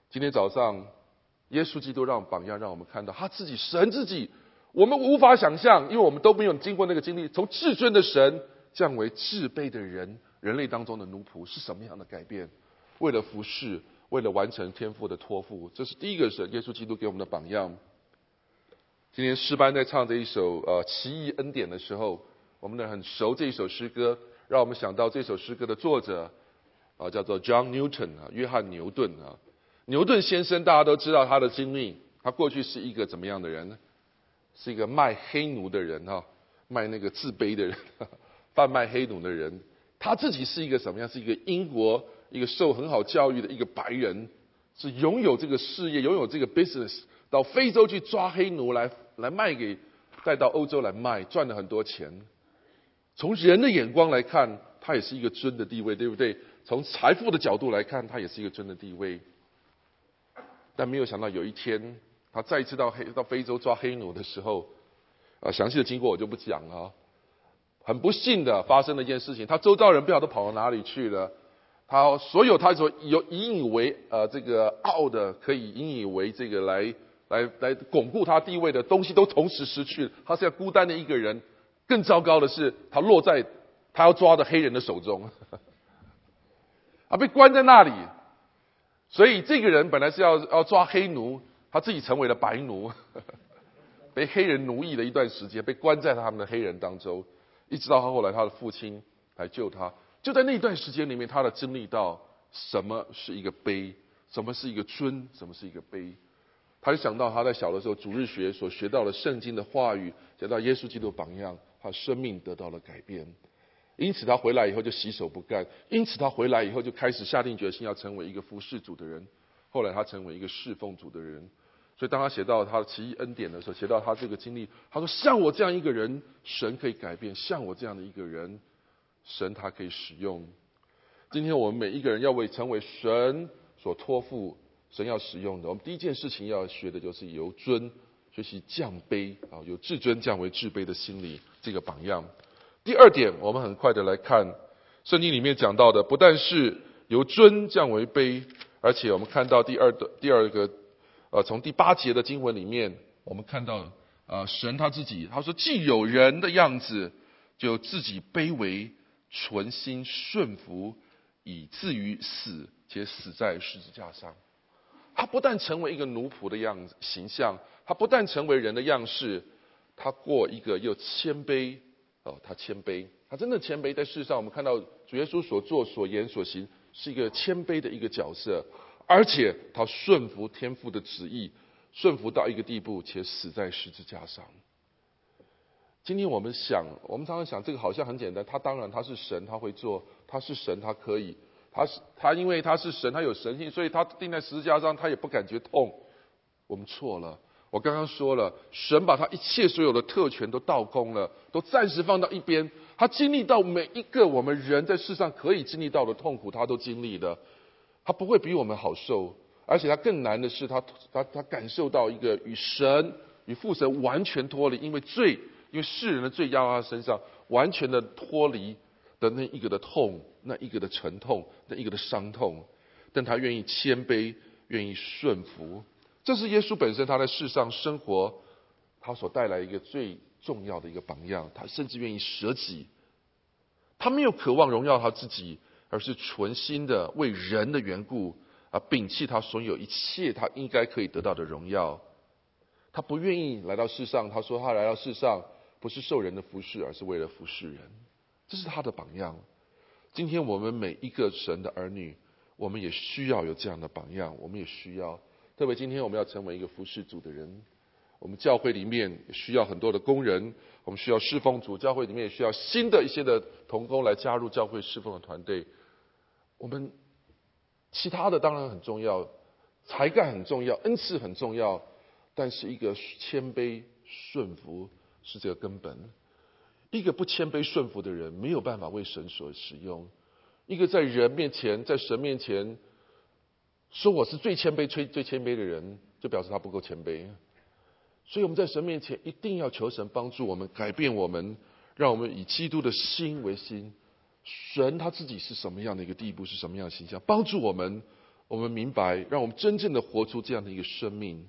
今天早上，耶稣基督让榜样让我们看到他自己，神自己，我们无法想象，因为我们都没有经过那个经历，从至尊的神降为至卑的人，人类当中的奴仆是什么样的改变？为了服侍，为了完成天父的托付，这是第一个神耶稣基督给我们的榜样。今天诗班在唱这一首奇异恩典的时候，我们很熟这一首诗歌，让我们想到这首诗歌的作者叫做 John Newton 约翰牛顿牛顿先生大家都知道他的经历，他过去是一个怎么样的人呢？是一个卖黑奴的人卖那个自卑的人，贩卖黑奴的人。他自己是一个什么样？是一个英国一个受很好教育的一个白人，是拥有这个事业，拥有这个 business， 到非洲去抓黑奴来卖给，带到欧洲来卖，赚了很多钱。从人的眼光来看，他也是一个尊的地位，对不对？从财富的角度来看，他也是一个尊的地位。但没有想到有一天，他再一次到非洲抓黑奴的时候，详细的经过我就不讲了。很不幸的发生了一件事情，他周遭人不晓得跑到哪里去了。他所有他所引以为这个傲的，可以引以为这个来巩固他地位的东西，都同时失去了。他是要孤单的一个人。更糟糕的是，他落在他要抓的黑人的手中，他被关在那里。所以这个人本来是要抓黑奴，他自己成为了白奴，被黑人奴役了一段时间，被关在他们的黑人当中，一直到他后来他的父亲来救他。就在那段时间里面，他的经历到什么是一个卑，什么是一个尊，什么是一个卑。他就想到他在小的时候主日学所学到的圣经的话语，学到耶稣基督榜样，他生命得到了改变。因此他回来以后就洗手不干，因此他回来以后就开始下定决心要成为一个服侍主的人。后来他成为一个侍奉主的人。所以当他写到他的奇异恩典的时候，写到他这个经历，他说像我这样一个人，神可以改变；像我这样的一个人，神他可以使用。今天我们每一个人要为成为神所托付，神要使用的，我们第一件事情要学的就是由尊学习降卑由至尊降为至卑的心理，这个榜样。第二点，我们很快的来看圣经里面讲到的，不但是由尊降为卑，而且我们看到第二个从第8节的经文里面，我们看到神他自己他说，既有人的样子，就自己卑微，存心顺服，以至于死，且死在十字架上。他不但成为一个奴仆的形象，他不但成为人的样式，他过一个又谦卑他谦卑，他真的谦卑。在世上我们看到主耶稣所做所言所行是一个谦卑的一个角色，而且他顺服天父的旨意，顺服到一个地步，且死在十字架上。今天我们常常想这个好像很简单，当然他是神，他会做，他是神，他可以，他因为他是神，他有神性，所以他钉在十字架上他也不感觉痛。我们错了。我刚刚说了，神把他一切所有的特权都倒空了，都暂时放到一边。他经历到每一个我们人在世上可以经历到的痛苦，他都经历了。他不会比我们好受，而且他更难的是他感受到一个与父神完全脱离，因为世人的罪压到他身上，完全的脱离的那一个的痛，那一个的沉痛，那一个的伤痛。但他愿意谦卑，愿意顺服。这是耶稣本身他在世上生活他所带来一个最重要的一个榜样。他甚至愿意舍己，他没有渴望荣耀他自己，而是存心的为人的缘故摒弃他所有一切他应该可以得到的荣耀。他不愿意来到世上，他说他来到世上不是受人的服侍，而是为了服侍人。这是他的榜样。今天我们每一个神的儿女，我们也需要有这样的榜样，我们也需要。特别今天我们要成为一个服侍主的人，我们教会里面也需要很多的工人，我们需要侍奉主，教会里面也需要新的一些的同工来加入教会侍奉的团队。我们其他的当然很重要，才干很重要，恩赐很重要，但是一个谦卑顺服是这个根本。一个不谦卑顺服的人没有办法为神所使用。一个在人面前，在神面前说我是最谦卑最谦卑的人，就表示他不够谦卑。所以我们在神面前一定要求神帮助我们，改变我们，让我们以基督的心为心。神他自己是什么样的一个地步，是什么样的形象，帮助我们我们明白，让我们真正的活出这样的一个生命。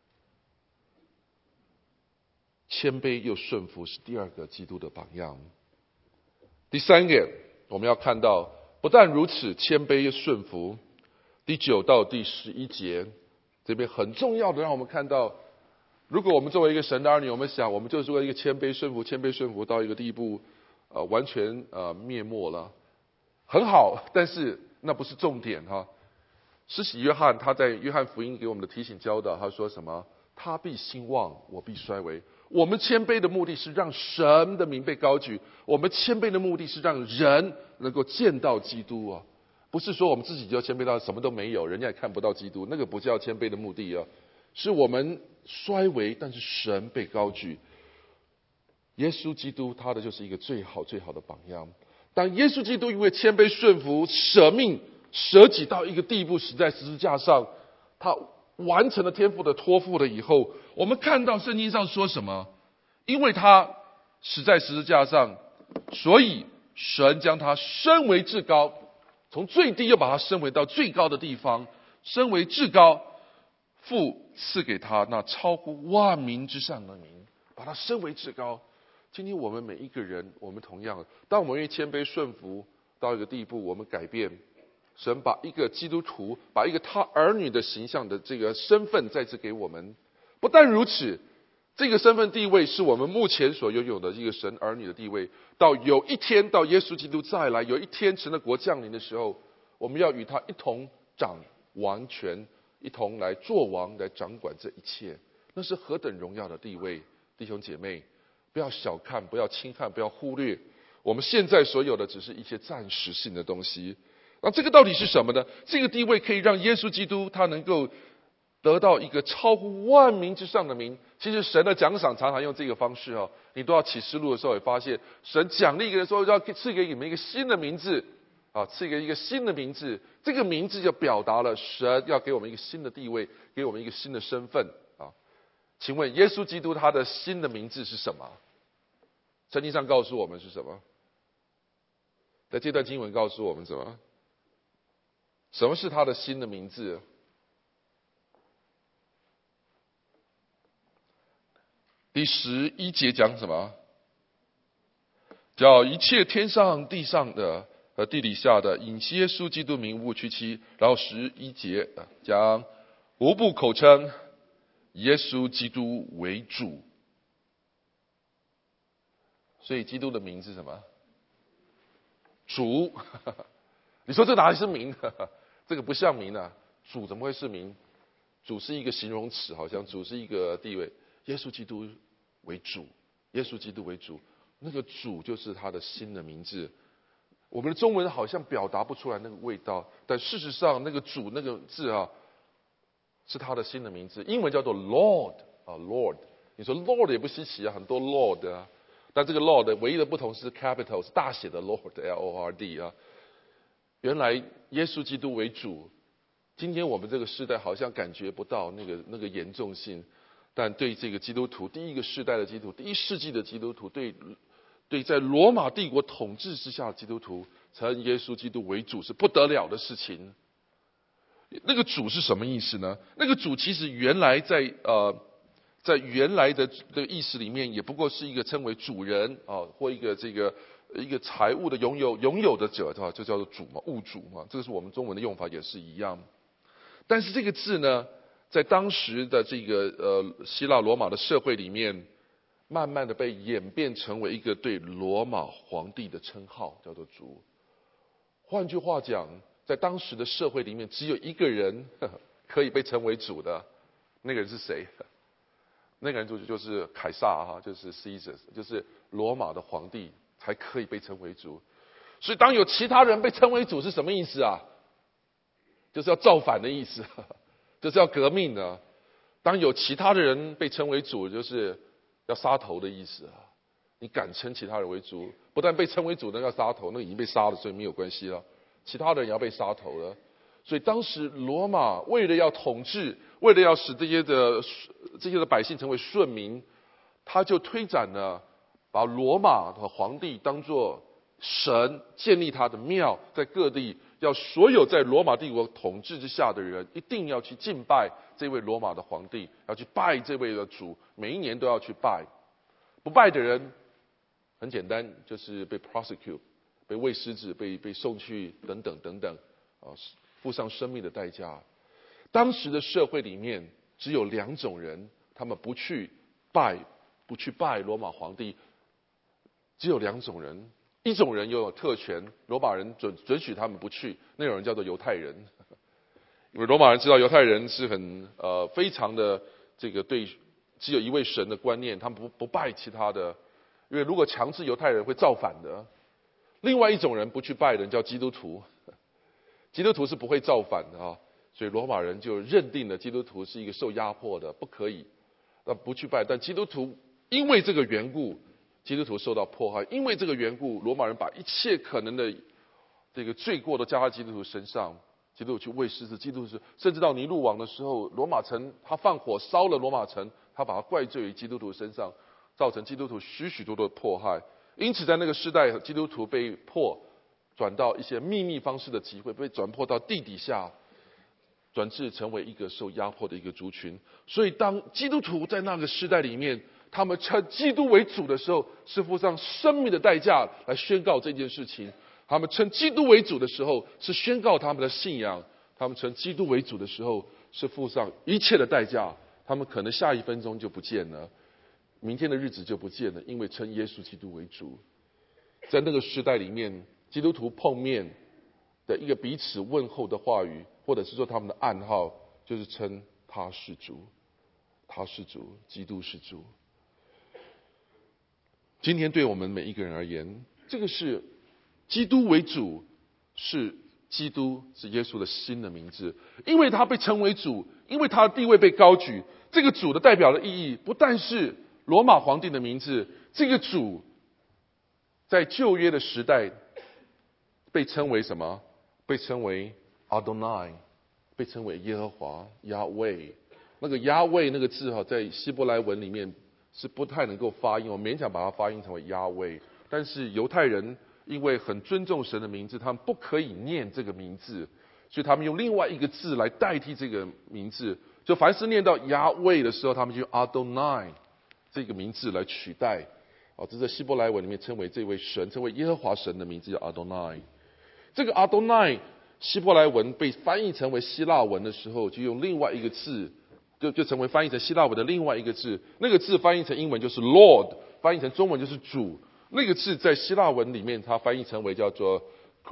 谦卑又顺服是第二个基督的榜样。第三个，我们要看到，不但如此，谦卑又顺服。第9到第11节，这边很重要的，让我们看到，如果我们作为一个神的儿女，我们想，我们就是为一个谦卑顺服到一个地步，完全灭没了，很好，但是那不是重点哈。施洗约翰他在约翰福音给我们的提醒教导，他说什么？他必兴旺，我必衰微。我们谦卑的目的是让神的名被高举，我们谦卑的目的是让人能够见到基督啊，不是说我们自己就谦卑到什么都没有，人家也看不到基督，那个不叫谦卑的目的啊，是我们衰微，但是神被高举。耶稣基督他的就是一个最好的榜样。当耶稣基督因为谦卑顺服，舍命舍己到一个地步，死在十字架上，他完成了天父的托付了以后，我们看到圣经上说什么？因为他死在十字架上，所以神将他升为至高，从最低又把他升为到最高的地方，升为至高，父赐给他那超乎万民之上的名，把他升为至高。今天我们每一个人，我们同样，当我们愿意谦卑顺服到一个地步，我们改变，神把一个基督徒，把一个他儿女的形象的这个身份再次给我们。不但如此，这个身份地位是我们目前所拥有的一个神儿女的地位，到有一天到耶稣基督再来，有一天神的国降临的时候，我们要与他一同掌王权，一同来做王，来掌管这一切，那是何等荣耀的地位。弟兄姐妹，不要小看，不要轻看，不要忽略，我们现在所有的只是一些暂时性的东西。那这个到底是什么呢？这个地位可以让耶稣基督他能够得到一个超乎万民之上的名。其实神的奖赏常常用这个方式哦，你读到启示录的时候也发现，神奖励一个人说要赐给你们一个新的名字啊，赐给一个新的名字。这个名字就表达了神要给我们一个新的地位，给我们一个新的身份啊。请问耶稣基督他的新的名字是什么？圣经上告诉我们是什么？在这段经文告诉我们什么？什么是他的新的名字？第11节讲什么？叫一切天上地上的和地底下的引耶稣基督名勿屈膝。然后11节讲无不口称耶稣基督为主。所以基督的名是什么？主。你说这哪里是名？这个不像名啊，主怎么会是名？主是一个形容词，好像主是一个地位。耶稣基督为主，耶稣基督为主，那个主就是他的新的名字。我们的中文好像表达不出来那个味道，但事实上那个主那个字啊，是他的新的名字。英文叫做 Lord 啊 ，Lord。你说 Lord 也不稀奇啊，很多 Lord 啊，但这个 Lord 唯一的不同是 capital 是大写的 Lord，L-O-R-D 啊。原来耶稣基督为主，今天我们这个世代好像感觉不到那个严重性，但对这个基督徒，第一个世代的基督徒，第一世纪的基督徒，对在罗马帝国统治之下的基督徒，承认耶稣基督为主是不得了的事情。那个主是什么意思呢？那个主其实原来在原来的这个意思里面，也不过是一个称为主人啊，或一个财物的拥有的者，就叫做主嘛，物主嘛，这个是我们中文的用法也是一样。但是这个字呢，在当时的这个希腊罗马的社会里面，慢慢的被演变成为一个对罗马皇帝的称号，叫做主。换句话讲，在当时的社会里面，只有一个人可以被称为主的，那个人是谁？那个人就是凯撒哈，就是 Caesar， 就是罗马的皇帝才可以被称为主。所以当有其他人被称为主是什么意思啊？就是要造反的意思，就是要革命的。当有其他的人被称为主，就是要杀头的意思啊。你敢称其他人为主，不但被称为主的要杀头，那已经被杀了，所以没有关系了。其他的人也要被杀头了。所以当时罗马为了要统治，为了要使这些的百姓成为顺民，他就推展了把罗马的皇帝当作神，建立他的庙，在各地要所有在罗马帝国统治之下的人一定要去敬拜这位罗马的皇帝，要去拜这位的主，每一年都要去拜。不拜的人很简单，就是被 prosecute， 被喂狮子，被送去等等等等付上生命的代价。当时的社会里面只有2种人，他们不去拜罗马皇帝，只有2种人。一种人拥有特权，罗马人准许他们不去，那种人叫做犹太人。因为罗马人知道犹太人是很非常的这个对只有一位神的观念，他们不拜其他的，因为如果强制犹太人会造反的。另外一种人不去拜的人叫基督徒，基督徒是不会造反的所以罗马人就认定了基督徒是一个受压迫的，不可以，不去拜。但基督徒因为这个缘故，基督徒受到迫害，因为这个缘故，罗马人把一切可能的这个罪过都加在基督徒身上。基督徒去喂狮子，基督徒甚至到尼禄王的时候，罗马城他放火烧了罗马城，他把它怪罪于基督徒身上，造成基督徒许许多多的迫害。因此在那个时代，基督徒被迫转到一些秘密方式的集会，被转迫到地底下，转至成为一个受压迫的一个族群。所以当基督徒在那个时代里面，他们称基督为主的时候，是付上生命的代价来宣告这件事情。他们称基督为主的时候，是宣告他们的信仰。他们称基督为主的时候，是付上一切的代价。他们可能下1分钟就不见了，明天的日子就不见了，因为称耶稣基督为主。在那个时代里面，基督徒碰面的一个彼此问候的话语，或者是说他们的暗号，就是称他是主，他是主，基督是主。今天对我们每一个人而言，这个是基督为主，是基督，是耶稣的新的名字。因为他被称为主，因为他的地位被高举，这个主的代表的意义不但是罗马皇帝的名字，这个主在旧约的时代被称为什么？被称为 Adonai， 被称为耶和华 Yahweh。 那个 Yahweh 那个字在希伯来文里面是不太能够发音，我勉强把它发音成为 Yahweh。 但是犹太人因为很尊重神的名字，他们不可以念这个名字，所以他们用另外一个字来代替这个名字。就凡是念到 Yahweh 的时候，他们就用 Adonai 这个名字来取代。这在希伯来文里面称为这位神，称为耶和华神的名字叫 Adonai。 这个 Adonai 希伯来文被翻译成为希腊文的时候，就用另外一个字，就成为翻译成希腊文的另外一个字。那个字翻译成英文就是 Lord， 翻译成中文就是主。那个字在希腊文里面，它翻译成为叫做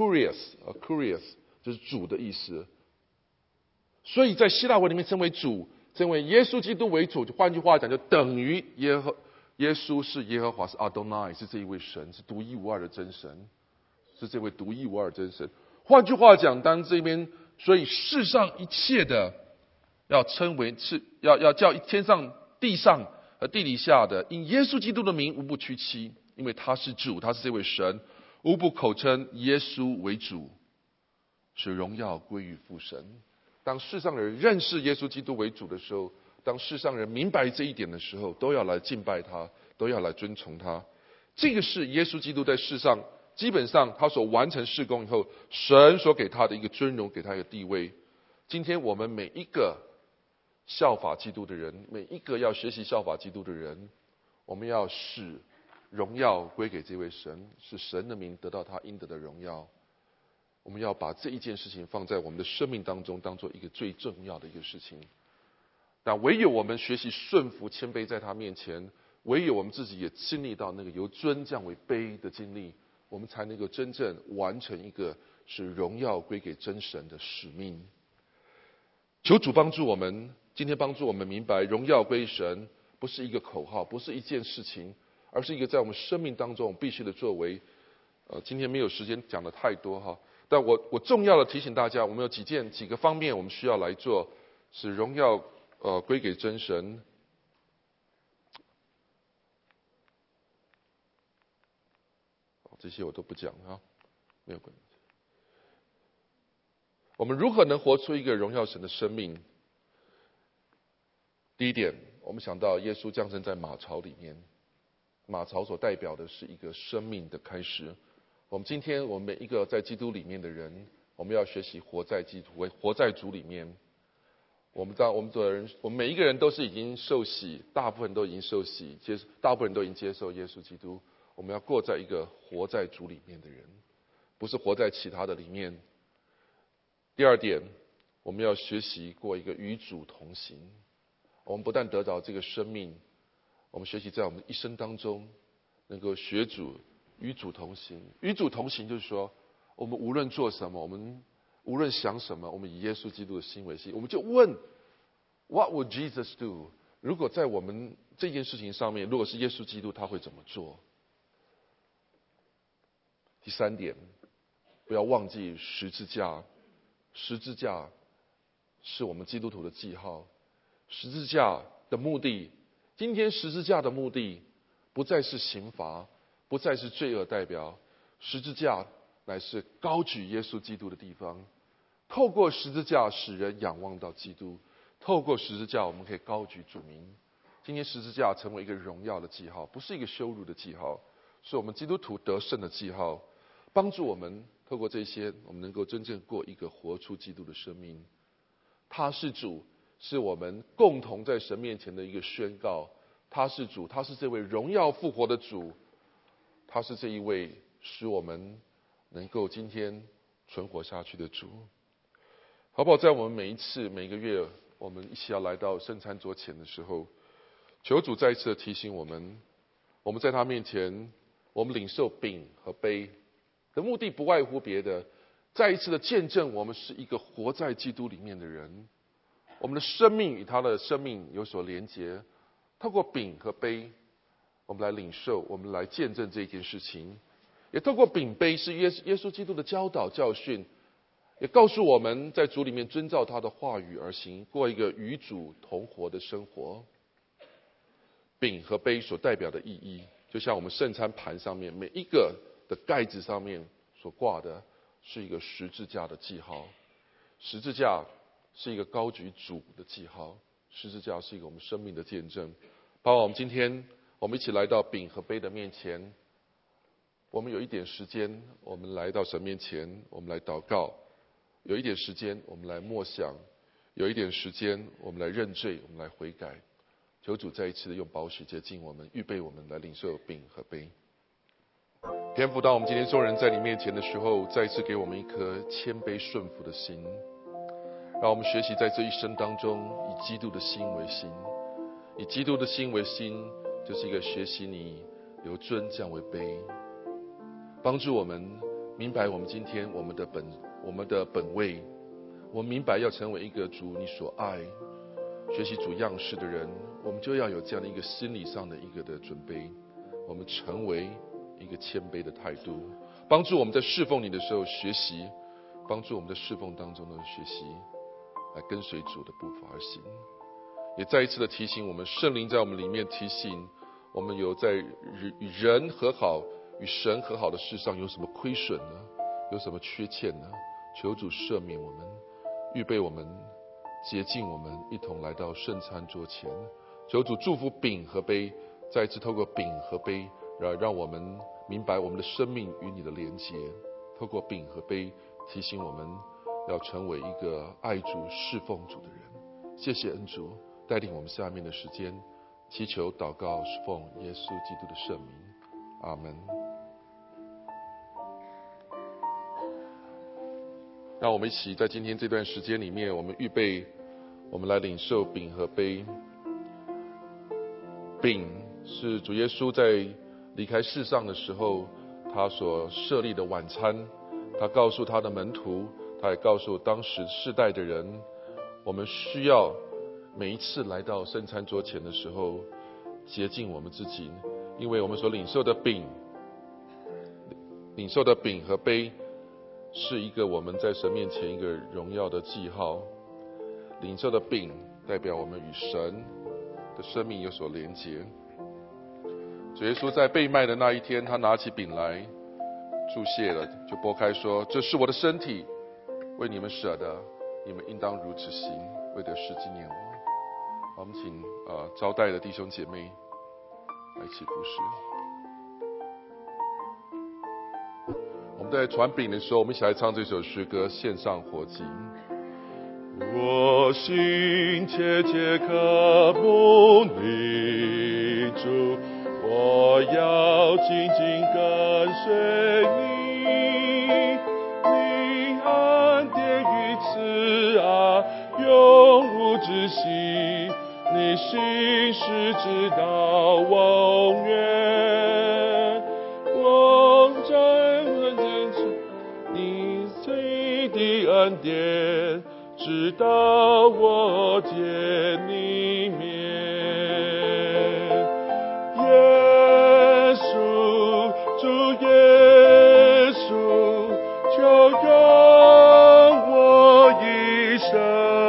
Kurios， 就是主的意思。所以在希腊文里面称为主，称为耶稣基督为主，换句话讲，就等于耶稣是耶和华，是 Adonai， 是这一位神，是独一无二的真神，是这位独一无二的真神。换句话讲，当这边，所以世上一切的要称为是要叫天上地上和地底下的，因耶稣基督的名无不屈膝，因为他是主，他是这位神，无不口称耶稣为主，使荣耀归于父神。当世上人认识耶稣基督为主的时候，当世上人明白这一点的时候，都要来敬拜他，都要来尊崇他。这个是耶稣基督在世上基本上他所完成事工以后，神所给他的一个尊荣，给他一个地位。今天我们每一个效法基督的人，每一个要学习效法基督的人，我们要使荣耀归给这位神，使神的名得到他应得的荣耀。我们要把这一件事情放在我们的生命当中，当做一个最重要的一个事情。但唯有我们学习顺服谦卑在他面前，唯有我们自己也经历到那个由尊降为卑的经历，我们才能够真正完成一个使荣耀归给真神的使命。求主帮助我们，今天帮助我们明白，荣耀归神不是一个口号，不是一件事情，而是一个在我们生命当中必须的作为。今天没有时间讲的太多但我重要的提醒大家，我们有几个方面我们需要来做，使荣耀归给真神。这些我都不讲没有关系。我们如何能活出一个荣耀神的生命？第一点，我们想到耶稣降生在马槽里面，马槽所代表的是一个生命的开始。我们今天我们每一个在基督里面的人， 我们要学习活在基督，活在主里面。我们所有人，我们每一个人都是已经受洗，大部分都已经受洗，大部分人都已经接受耶稣基督。我们要过在一个活在主里面的人，不是活在其他的里面。第二点，我们要学习过一个与主同行。我们不但得到这个生命，我们学习在我们一生当中能够学主与主同行。与主同行就是说，我们无论做什么，我们无论想什么，我们以耶稣基督的心为心。我们就问 What would Jesus do？ 如果在我们这件事情上面，如果是耶稣基督，他会怎么做？第三点，不要忘记十字架。十字架是我们基督徒的记号。十字架的目的，今天十字架的目的不再是刑罚，不再是罪恶代表，十字架乃是高举耶稣基督的地方。透过十字架使人仰望到基督，透过十字架我们可以高举主名。今天十字架成为一个荣耀的记号，不是一个羞辱的记号，是我们基督徒得胜的记号，帮助我们透过这些，我们能够真正过一个活出基督的生命。他是主，是我们共同在神面前的一个宣告。他是主，他是这位荣耀复活的主，他是这一位使我们能够今天存活下去的主。好不好？在我们每一次每个月我们一起要来到圣餐桌前的时候，求主再一次的提醒我们，我们在他面前，我们领受饼和杯的目的不外乎别的，再一次的见证我们是一个活在基督里面的人，我们的生命与他的生命有所连结。透过饼和杯，我们来领受，我们来见证这件事情。也透过饼杯是耶稣基督的教导教训，也告诉我们在主里面遵照他的话语而行，过一个与主同活的生活。饼和杯所代表的意义，就像我们圣餐盘上面每一个的盖子上面所挂的，是一个十字架的记号。十字架是一个高举主的记号，十字架是一个我们生命的见证。包括我们今天，我们一起来到饼和杯的面前，我们有一点时间，我们来到神面前，我们来祷告；有一点时间，我们来默想；有一点时间，我们来认罪，我们来悔改。求主再一次的用宝血洁净我们，预备我们来领受饼和杯。天父，当我们今天众人在你面前的时候，再一次给我们一颗谦卑顺服的心，让我们学习在这一生当中以基督的心为心。以基督的心为心，就是一个学习你由尊降为卑，帮助我们明白我们今天我们的本位，我们明白要成为一个主你所爱、学习主样式的人，我们就要有这样的一个心理上的一个的准备，我们成为一个谦卑的态度，帮助我们在侍奉你的时候学习，帮助我们在侍奉当中的学习，来跟随主的步伐而行。也再一次的提醒我们，圣灵在我们里面提醒我们，有在与人和好、与神和好的事上有什么亏损呢？有什么缺欠呢？求主赦免我们，预备我们，洁净我们，一同来到圣餐桌前。求主祝福饼和杯，再一次透过饼和杯，让我们明白我们的生命与你的连结。透过饼和杯，提醒我们要成为一个爱主、侍奉主的人。谢谢恩主带领我们下面的时间，祈求祷告是奉耶稣基督的圣名，阿门。让我们一起在今天这段时间里面，我们预备，我们来领受饼和杯。饼是主耶稣在离开世上的时候，他所设立的晚餐，他告诉他的门徒，他也告诉当时世代的人，我们需要每一次来到圣餐桌前的时候，洁净我们自己，因为我们所领受的饼和杯，是一个我们在神面前一个荣耀的记号。领受的饼代表我们与神的生命有所连结。主耶稣在被卖的那一天，他拿起饼来注谢了，就拨开说：“这是我的身体，为你们舍的，你们应当如此行，为的是纪念我。”我们请招待的弟兄姐妹来一起服侍。 我们在传饼的时候，我们一起来唱这首诗歌，献上活祭。我心切切渴慕你主，我要紧紧跟随你，你恩典与慈爱永无止息，你心事直到永远。我在认识你最的恩典，直到我见你面。耶稣，主耶稣，就用我一生。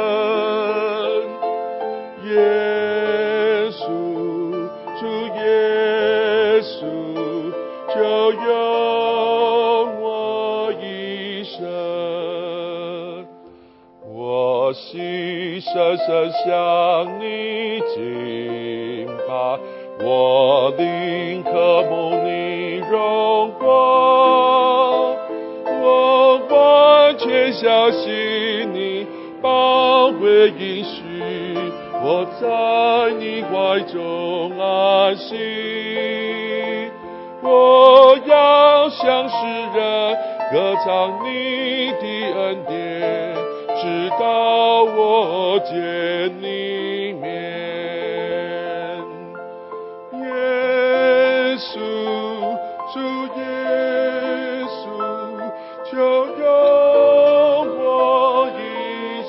耶稣，主耶稣，就用我一生。我心深深向你敬拜，我灵渴慕你荣光，我完全相信你宝贵应许，我在你怀中安息。我要向世人歌唱你的恩典，直到我见你面。耶稣，主耶稣，就用我一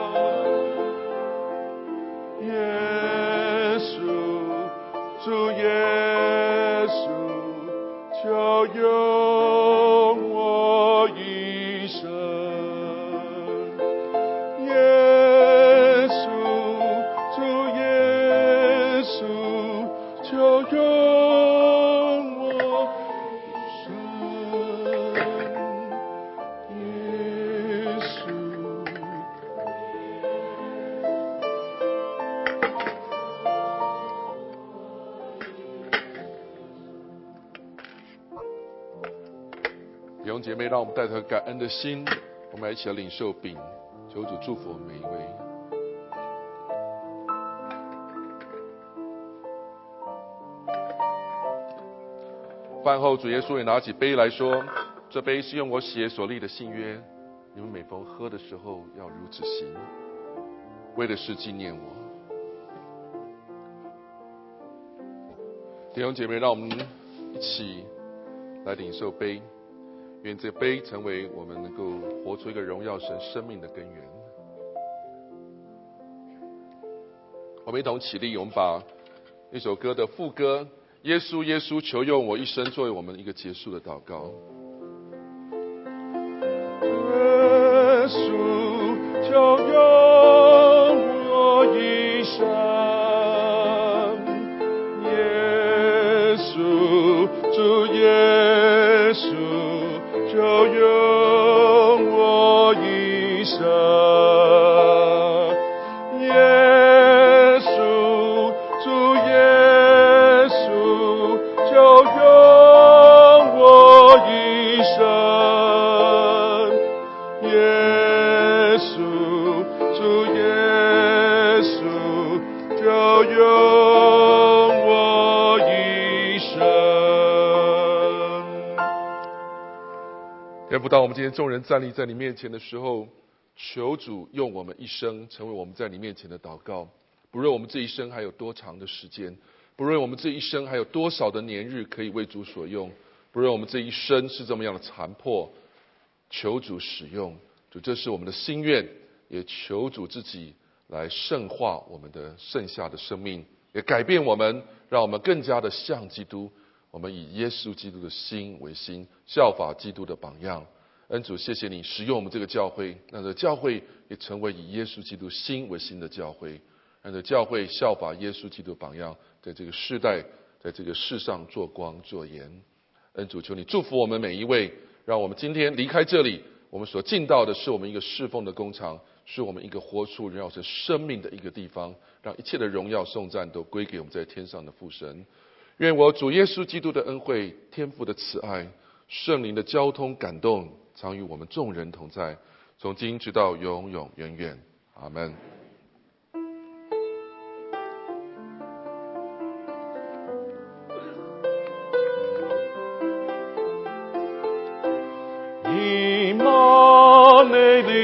生。耶稣，主耶稣，就用我一生。耶稣，主耶稣，就用我一生。耶稣。弟兄姐妹，让我们带着感恩的心，我们来一起来领受饼，求主祝福我们每一位。饭后，主耶稣也拿起杯来说：“这杯是用我血所立的新约，你们每逢喝的时候要如此行，为的是纪念我。”弟兄姐妹，让我们一起来领受杯，愿这杯成为我们能够活出一个荣耀神生命的根源。我们一同起立，我们把一首歌的副歌“耶稣耶稣，求用我一生”作为我们一个结束的祷告。耶稣，求用我一生。耶稣，主耶稣，就用我一生。耶稣，主耶稣，就用我一生。耶稣，主耶稣，就用我一生。天父，当我们今天众人站立在你面前的时候，求主用我们一生成为我们在你面前的祷告。不论我们这一生还有多长的时间，不论我们这一生还有多少的年日可以为主所用，不论我们这一生是这么样的残破，求主使用。主，这是我们的心愿，也求主自己来圣化我们的剩下的生命，也改变我们，让我们更加的像基督。我们以耶稣基督的心为心，效法基督的榜样。恩主，谢谢你使用我们这个教会，让这教会也成为以耶稣基督心为心的教会，让这教会效法耶稣基督的榜样，在这个世代，在这个世上做光做盐。恩主，求你祝福我们每一位，让我们今天离开这里，我们所进到的是我们一个侍奉的工厂，是我们一个活出荣耀神生命的一个地方，让一切的荣耀颂赞都归给我们在天上的父神。愿我主耶稣基督的恩惠、天父的慈爱、 圣灵的交通感动常与我们众人同在，从今直到永永远远。阿们。 以马内利，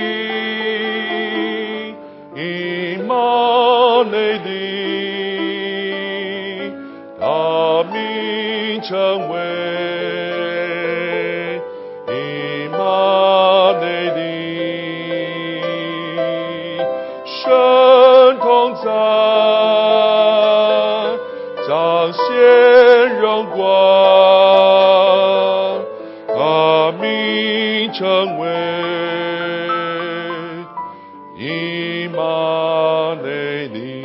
以马内利，他名称为以马内利，神同在，彰显荣光。成为以马内利。